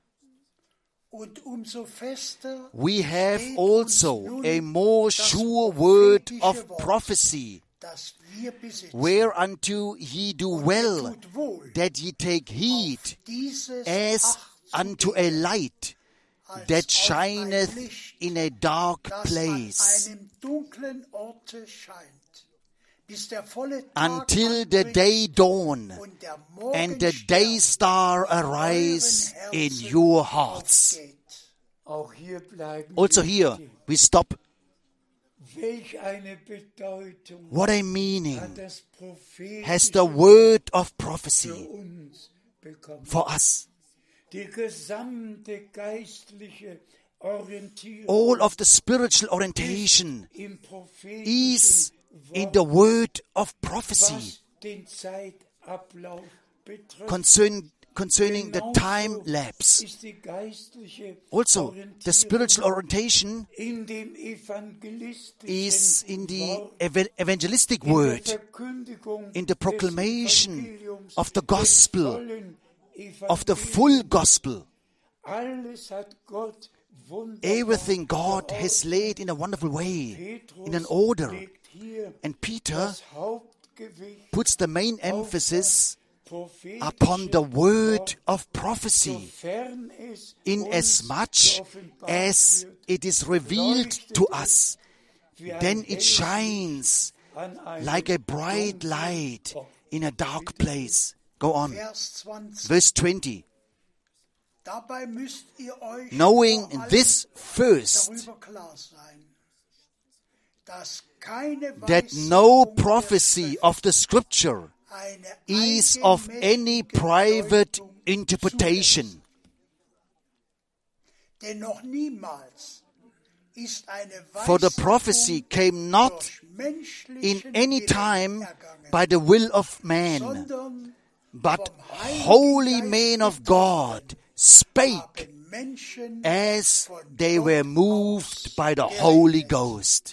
Und umso fester We have steht also uns nun a more das sure word prophetische of Wort, prophecy, das wir besitzen. whereunto ye do Und ihr well, tut wohl, that ye take heed, auf dieses as Acht zu unto a geben, light als that auf ein shineth Licht, in a dark das place, an einem dunklen Orte scheint, bis der volle Tag until the anbricht day dawn und der and the day Morgenstern star in euren arise in Herzen your hearts. aufgeht. Auch hier bleiben Also wir here stehen. we stop. Welch eine Bedeutung What a hat meaning das prophetische has the word of für prophecy uns bekommen. for us. Die gesamte geistliche Orientierung All of the spiritual orientation im prophetischen is in Wort, the word of prophecy was den Zeitablauf betrifft. concern, concerning the Genauso time lapse. ist die geistliche Also, the spiritual Orientierung orientation in dem evangelistischen is in the Wort, ev- evangelistic in der word, Verkündigung in the des proclamation Evangeliums, of the des gospel, vollen of the Evangeliums. full gospel. Alles hat Gott wunderbar Everything God geordnet. has laid in a wonderful way, Petrus in an order. legt hier And Peter das Hauptgewicht puts the main auf emphasis das prophetische upon the word Wort, of prophecy, sofern es in uns as much geoffenbart as wird, it is revealed leuchtet to es us. wie ein Then it helles shines Licht an einem like a bright dunklen light Ort. in a dark place. Go on. Vers zwanzig. Verse twenty. Dabei müsst ihr euch Knowing vor allem this first, darüber klar sein, dass keine that no Weissagung der prophecy Schrift of the scripture eine is of any eigenmächtige private Deutung interpretation. zulässt. Denn noch niemals ist eine For the Weissagung prophecy came not durch menschlichen in any Willen time ergangen, by the will of man, sondern but vom Heiligen holy Geist men of getragen God spake haben Menschen as von they Gott were aus moved by the geredet. Holy Ghost.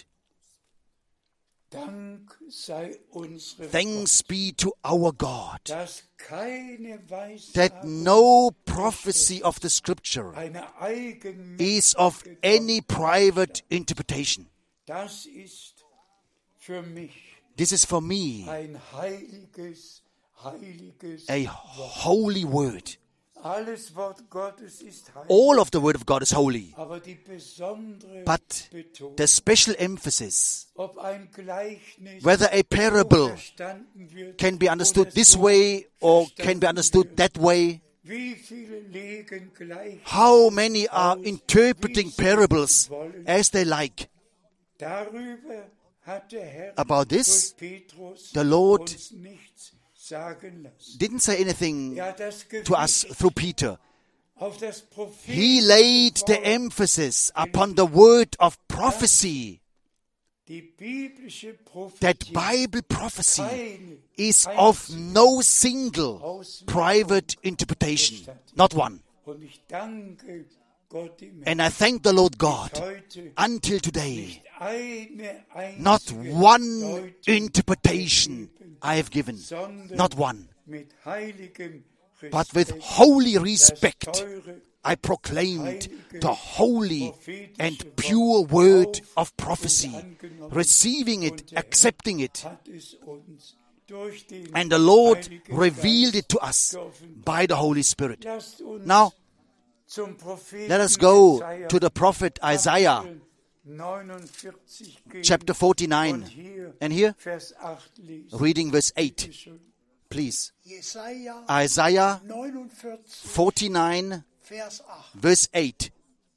Dank sei unserem Thanks be to our God, Gott, dass keine that Weissagung no prophecy of the scripture eine is of eigenmächtige any Deutung private interpretation. Das ist für mich This is for me ein heiliges, heiliges a holy word. Alles Wort Gottes ist heilig, All of the word of God is holy, aber die besondere but Betonung, the special emphasis, ob ein Gleichnis whether a so parable verstanden wird can be understood oder this so way or can verstanden be understood wird. that way. Wie viele legen Gleichnisse How many are aus, interpreting wie sie parables wollen. as they like? Darüber hat der Herr About this, durch Petrus the Lord uns nichts sagen lassen. didn't say anything Ja, das to us Gewicht through Peter. auf das He prophetische laid the Wort, emphasis upon the word of prophecy. die biblische That Prophetie, Bible prophecy keine is of einzige no single private interpretation, not one. Und ich danke Gott im And I thank the Lord God heute until today, nicht eine einzige not one Deutung interpretation gegeben, I have given, sondern not one, mit heiligem but with Respekt holy das respect teure I proclaimed the holy and pure word of prophecy, receiving it, accepting it, hat es uns durch den and the Lord Heiligen revealed Geist it to us geoffenbart. by the Holy Spirit. Lasst uns Now, zum Propheten let us go Jesaja to the prophet Isaiah chapter forty-nine. And here, reading verse eight. Please. Isaiah forty-nine, verse eight.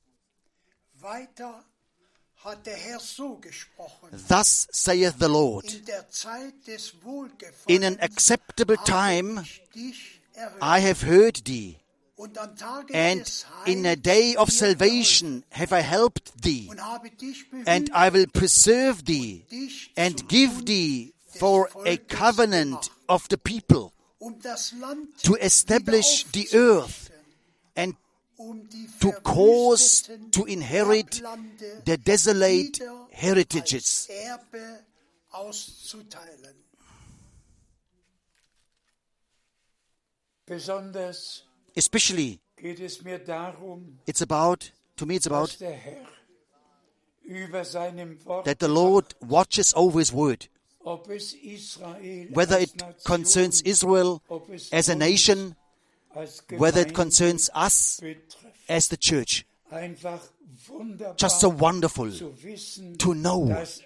Thus saith the Lord, in an acceptable time I have heard thee, and in a day of salvation have I helped thee, and I will preserve thee, and give thee for a covenant of the people, to establish the earth, and to cause to inherit the desolate heritages. Especially, it's about, to me it's about, that the Lord watches over His word. Whether it concerns Israel as a nation, whether it concerns us as the church. Just so wonderful to know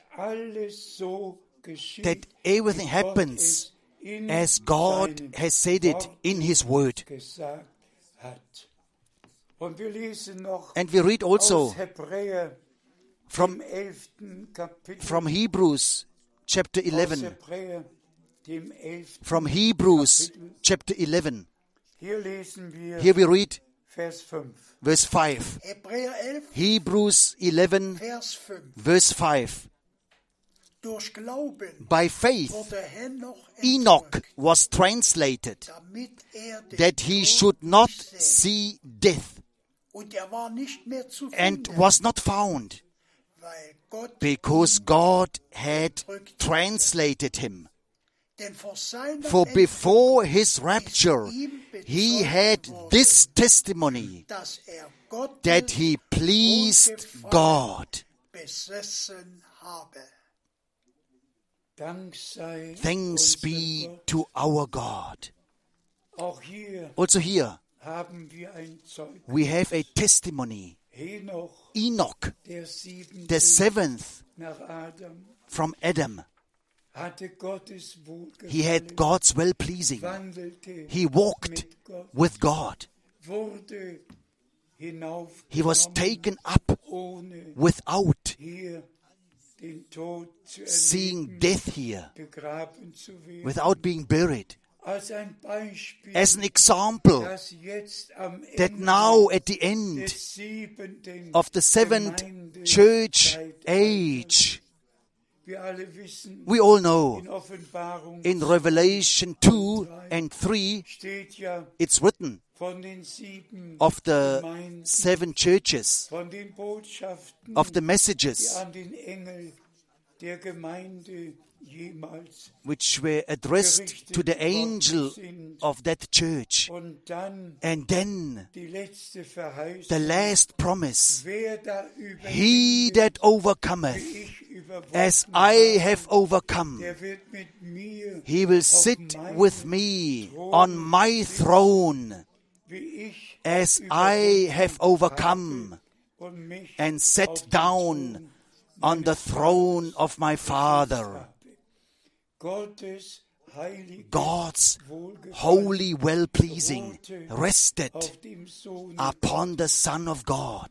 that everything happens as God has said it in His word. And we read also from, from Hebrews chapter eleven. From Hebrews chapter eleven. Here we read verse five. Hebrews eleven, verse five. By faith, Enoch was translated, that he should not see death, and was not found, because God had translated him. For before his rapture, he had this testimony, that he pleased God. Thanks be to our God. Also here, we have a testimony. Enoch, the seventh from Adam, he had God's well-pleasing. He walked with God. He was taken up without seeing death here, without being buried. As an example, that now at the end of the seventh church age, we all know in Revelation two and three, it's written of the seven churches, of the messages which were addressed to the angel of that church. And then the last promise, he that overcometh, as I have overcome, he will sit with me on my throne, as I have overcome, and sat down on the throne of my Father. God's holy well-pleasing rested upon the Son of God,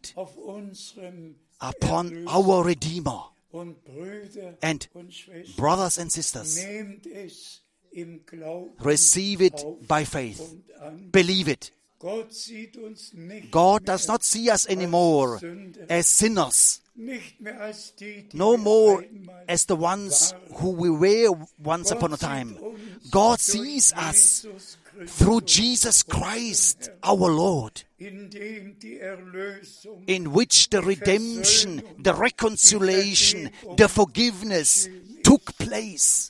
upon our Redeemer. And brothers and sisters, receive it by faith. Believe it. God does not see us anymore as sinners, no more as the ones who we were once upon a time. God sees us through Jesus Christ our Lord, in which the redemption, the reconciliation, the forgiveness took place,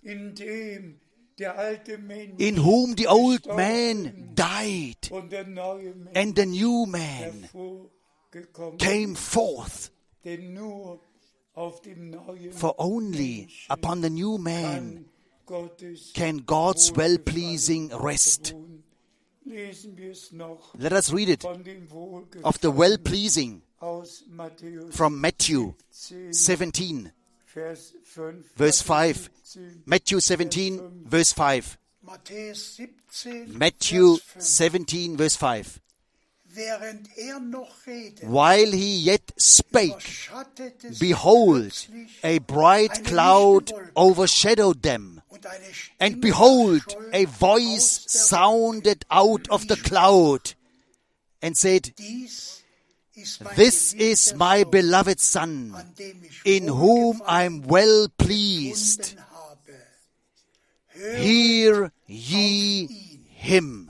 in whom the old man died and the new man came forth. For only upon the new man can God's well-pleasing rest. Let us read it of the well-pleasing from Matthew seventeen, verse five. Matthew seventeen, verse five. Matthew seventeen, verse five. While he yet spake, behold, a bright cloud overshadowed them. And behold, a voice sounded out of the cloud and said, This is my beloved Son, in whom I am well pleased. Hear ye him.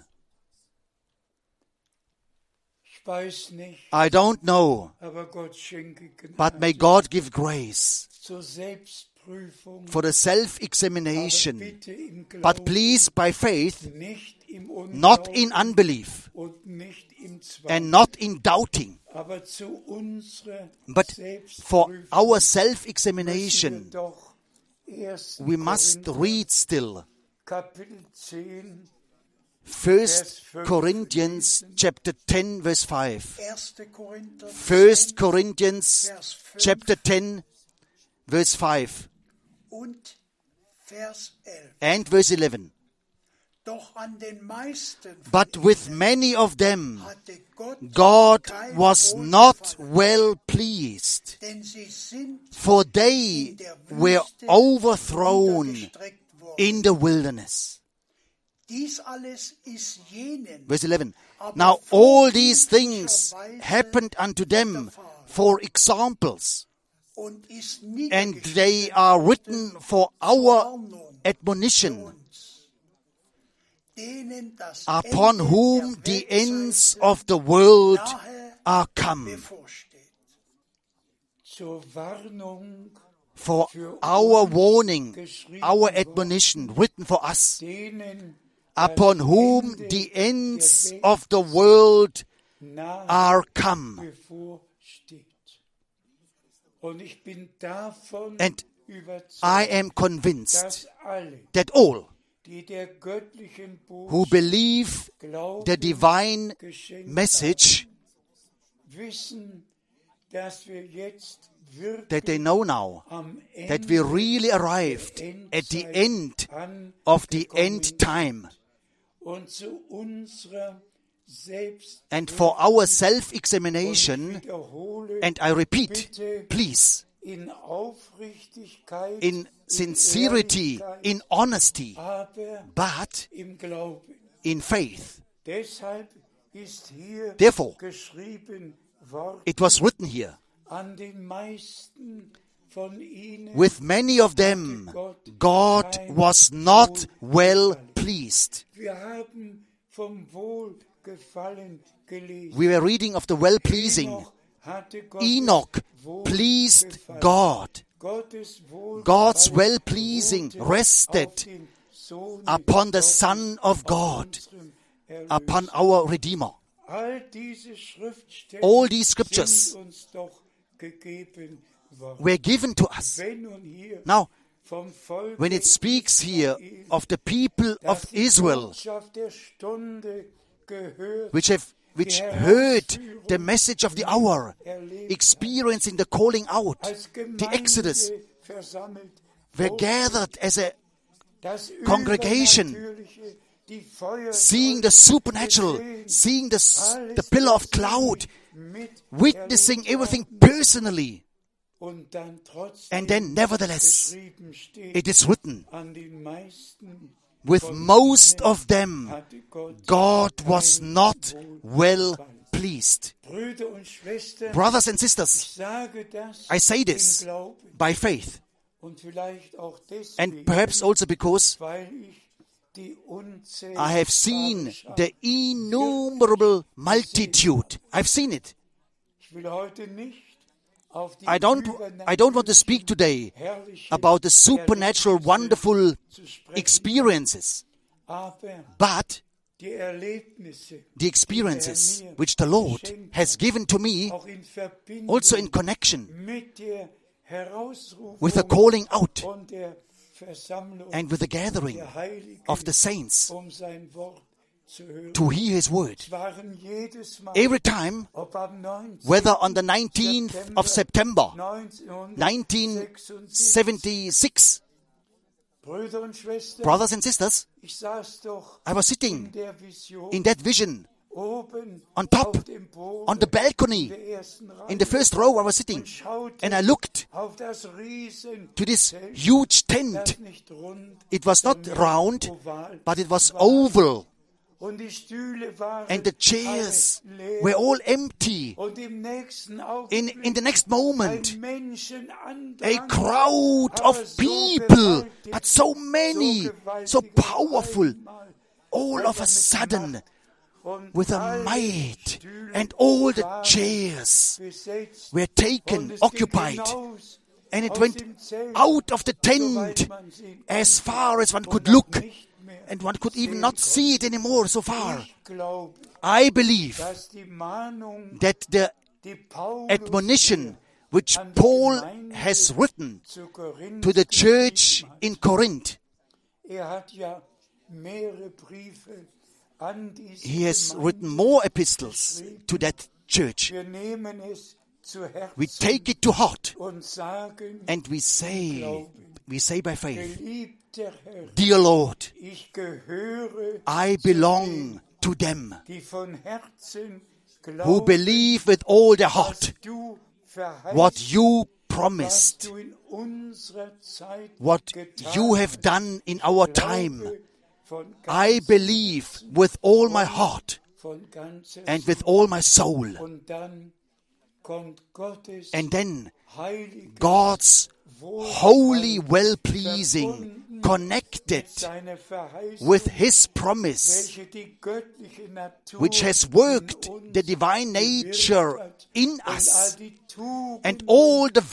I don't know, but may God give grace for the self-examination, but please by faith, not in unbelief and not in doubting, but for our self-examination, we must read still First Corinthians chapter ten, verse five. First Corinthians chapter ten, verse five. And verse eleven. But with many of them God was not well pleased, for they were overthrown in the wilderness. Verse eleven. Now all these things happened unto them for examples, and they are written for our admonition, upon whom the ends of the world are come. For our warning, our admonition, written for us, upon whom the ends of the world are come. And I am convinced that all who believe the divine message, that they know now that we really arrived at the end of the end time. And for our self-examination, and I repeat, please, in sincerity, in honesty, but in faith. Therefore, it was written here, with many of them, God was not well pleased. We were reading of the well-pleasing. Enoch pleased God. God's well-pleasing rested upon the Son of God, upon our Redeemer. All these scriptures were given to us. Now, when it speaks here of the people of Israel, which have which heard the message of the hour, experiencing the calling out, the Exodus, were gathered as a congregation, seeing the supernatural, seeing the, the pillar of cloud, witnessing everything personally. And then, nevertheless, it is written, with most of them, God was not well pleased. Brothers and sisters, I say this by faith, and perhaps also because I have seen the innumerable multitude. I've seen it. I don't, I don't want to speak today about the supernatural, wonderful experiences, but the experiences which the Lord has given to me, also in connection with the calling out and with the gathering of the saints to hear His word. Es waren jedes Mal, Every time, ob am neunzehnten whether on the nineteenth of September, neunzehnhundertsechsundsechzig, nineteen seventy-six, Brüder und Schwestern, brothers and sisters, ich saß doch I was in sitting der Vision in that vision oben on top, auf dem Boden on the balcony, in der ersten Reihe in the first row I was sitting, und schaute and I looked auf das riesen to this Zelt, huge das tent. nicht rund, It was not sondern round, oval but it was war. oval, Und die Stühle waren and the chairs alle leer. were all empty. Und im nächsten In, Augenblick in the next moment, ein Menschenandrang, a crowd aber of so people, gewaltig, but so many, so gewaltig so auf powerful, einmal, all of a mit sudden, Macht und with a alle might, Stühle and all the waren chairs besetzt. were Und taken, es ging occupied, hinaus and it aus went dem Zelt, out of the soweit tent man sehen as konnte, far as one und could noch look, nicht mehr and one could even sehen not konnte. see it anymore so far. Ich glaube, I believe dass die Mahnung, that the die Paulus admonition which Paul has written zu Korinth to the church geschrieben hat. in Corinth, Er hat ja mehrere Briefe an diese he has Gemeinde written more epistles to that church. Wir nehmen es zu Herzen We take it to heart und sagen, and we say, we say by faith, geliebter Herr, Dear Lord, ich gehöre I belong to them die von Herzen who glauben, believe with all their was heart du verheißt, what you was promised, du in unserer Zeit what getan you have hast. done in our Glaube time. von I ganzem believe Herzen, with all my heart von ganzer and with all my soul. Und dann kommt Gottes And then heiliges God's holy, well-pleasing, connected seine Verheißung, with His promise, welche die göttliche Natur which has in worked uns the divine gewirkt nature hat in und all us, die Tugenden and all the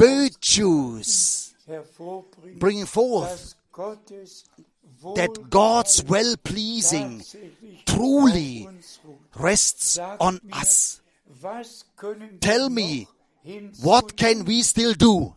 virtues hervorbringt, bringing forth dass Gottes that God's well-pleasing tatsächlich truly auf uns ruht. rests Sagt on mir, us. was können wir Tell me, noch what can hinzunehmen? we still do?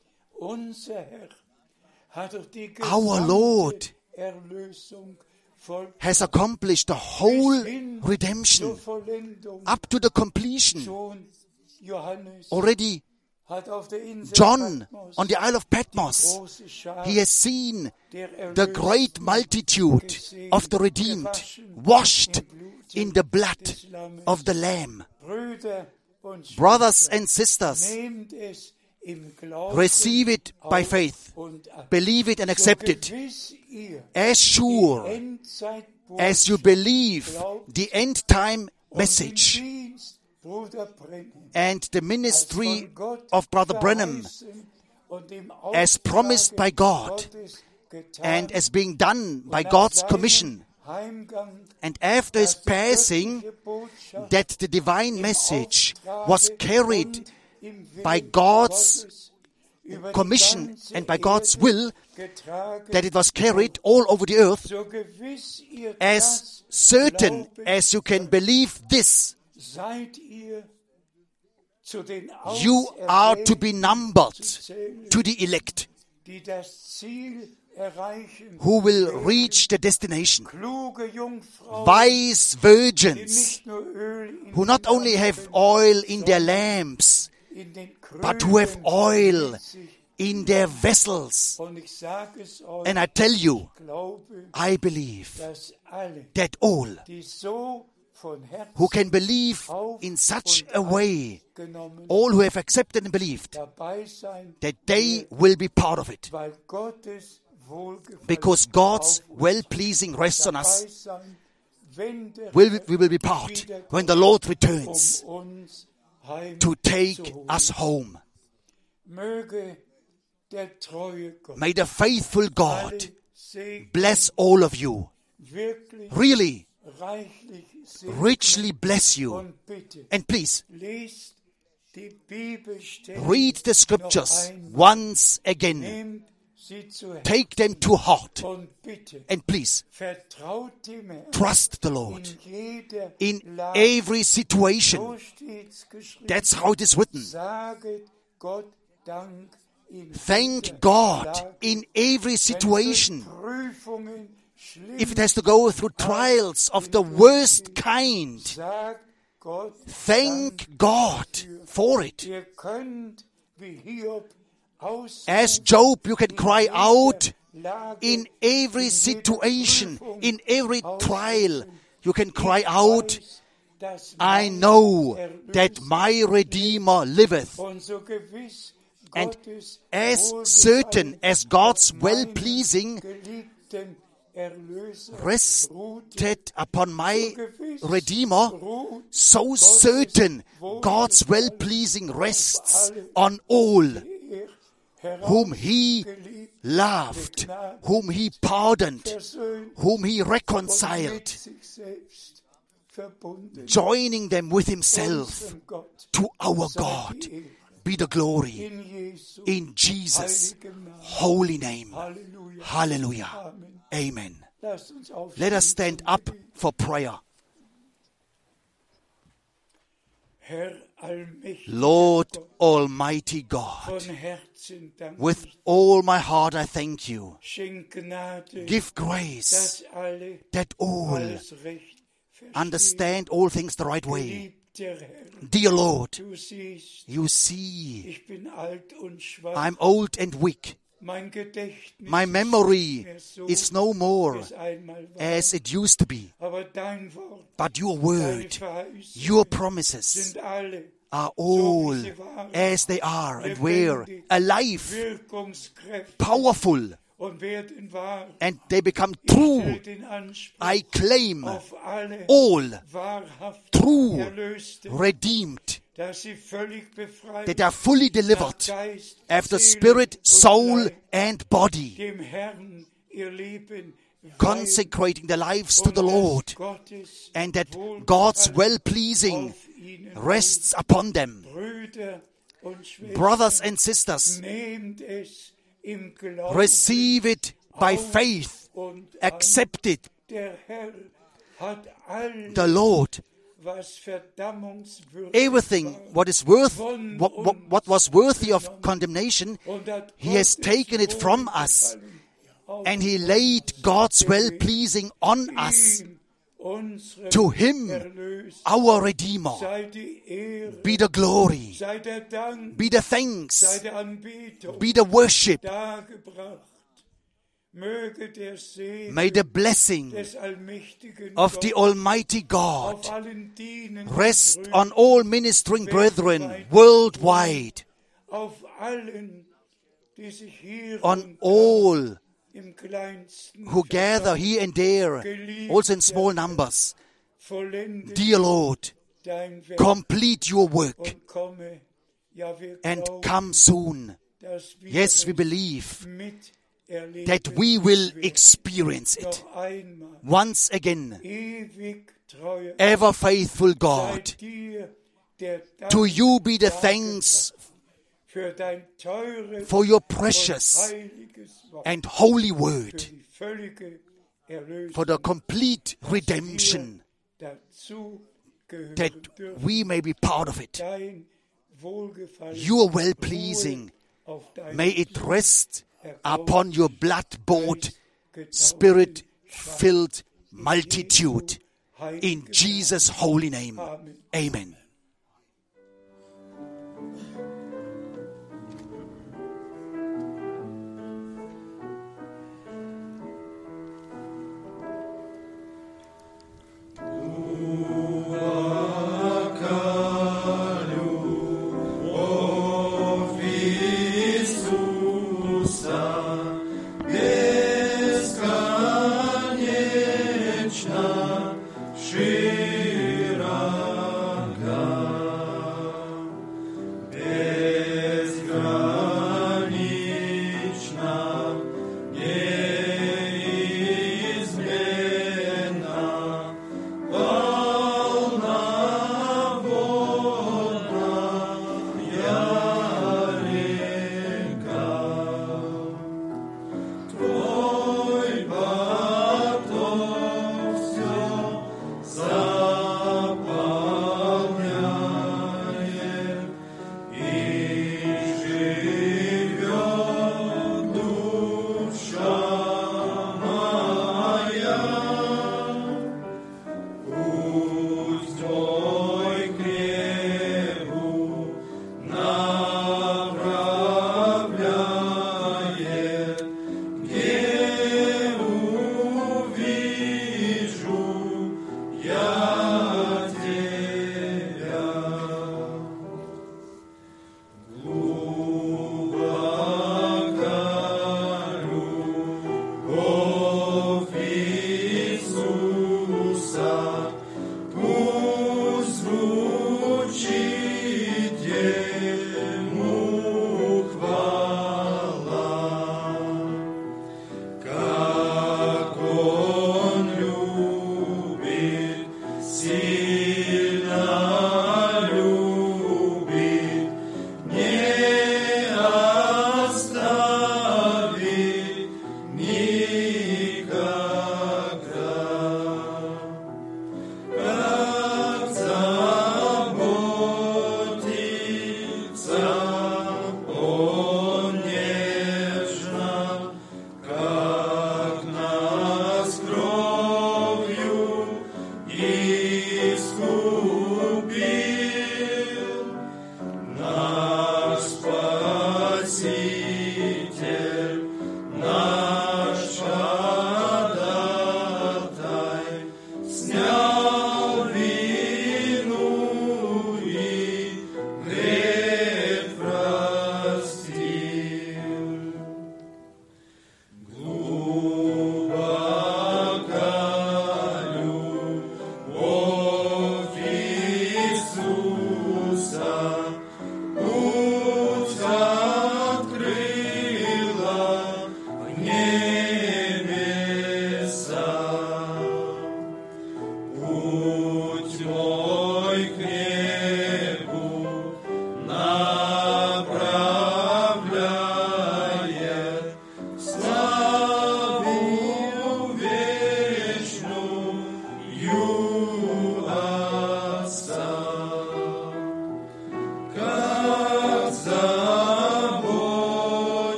Unser Herr hat doch die Our gesamte Lord Erlösung voll Has accomplished the whole bis hin redemption zur Vollendung. up to the completion. Schon Johannes Already hat auf der Insel John Patmos on the Isle of Patmos, große Schar he has seen der the Erlösten great multitude gesehen, of the redeemed gewaschen washed im Blut in the blood des Lammes. of the Lamb. Brüder und Brothers Schwestern, and sisters, nehmt es im Glauben receive it by auf faith. und an. Believe it and So accept it. gewiss ihr As sure die Endzeitbotschaft as you believe the end time und den message Dienst Bruder Brennan and the als ministry von Gott of Brother Branham verheißen und im as promised by God Gottes getan and as being done by und nach God's seinem commission. Heimgang, And after his dass die passing, göttliche Botschaft that the divine im message Auftrage was carried und im Willen by God's Gottes über die commission ganze and by God's Erde will, getragen that it was carried all over the earth, so gewiss ihr as das certain glauben as you can believe this, seid ihr zu den you are to be Auserwählten numbered zu zählen, to the elect, die das Ziel erreichen, who will reach the destination. kluge Jungfrauen, Wise die virgins, nicht nur Öl in who not den only have Lampen, oil in their sondern lamps, in den but who have Krügen oil mit sich. in their vessels. Und ich sage es euch, And I tell you, ich glaube, I believe dass alle, that all die so von Herzen who can believe in such a way, genommen all who have accepted and believed, dabei sein, that they will be part of it. weil Gottes Wohlgefallen Because God's auf uns well-pleasing rests on dabei us. sein, wenn der Will, Herr we will be part wiederkommt, when the Lord returns um uns heim to take zu holen. us home. Möge der treue Gott May the faithful God alle Segen bless all of you, wirklich really, reichlich segnen. richly bless you. Und bitte, And please, lest die Bibelstellen read the noch scriptures einmal. once again. Nehmt sie zu Herzen Take them to heart. und bitte, And please, vertraut dem Herrn trust the in Lord jeder in Lage. every situation. So steht's geschrieben. That's how it is written. Saget Gott Dank in Thank jeder God Lage. in every Wenn situation. es durch Prüfungen if it has to go through trials of the worst kind, thank God for it. As Job, you can cry out in every situation, in every trial. You can cry out, I know that my Redeemer liveth. And as certain as God's well-pleasing rested upon my Redeemer, so certain God's well-pleasing rests on all whom He loved, whom He pardoned, whom He reconciled, joining them with Himself. To our God be the glory in Jesus' holy name. Hallelujah. Amen. Let us stand up for prayer. Lord Almighty God, with all my heart I thank you. Give grace that all understand all things the right way. Dear Lord, you see, I'm old and weak. My memory is no more as it used to be. But your word, your promises are all as they are and were, alive, powerful, and they become true. I claim all true, redeemed, that are fully delivered after spirit, soul, and body, consecrating their lives to the Lord, and that God's well-pleasing rests upon them. Brothers and sisters, receive it by faith, accept it. The Lord, everything what is worth, what, what, what was worthy of condemnation, He has taken it from us, and He laid God's well-pleasing on us. To Him, our Redeemer, be the glory, be the thanks, be the worship. May the blessing of the Almighty God rest on all ministering brethren worldwide, on all who gather here and there, also in small numbers. Dear Lord, complete your work and come soon. Yes, we believe that we will experience it once again. Ever faithful God, to you be the thanks for your precious and holy word, for the complete redemption, that we may be part of it. Your well-pleasing, may it rest upon your blood-bought, spirit-filled multitude. In Jesus' holy name, amen.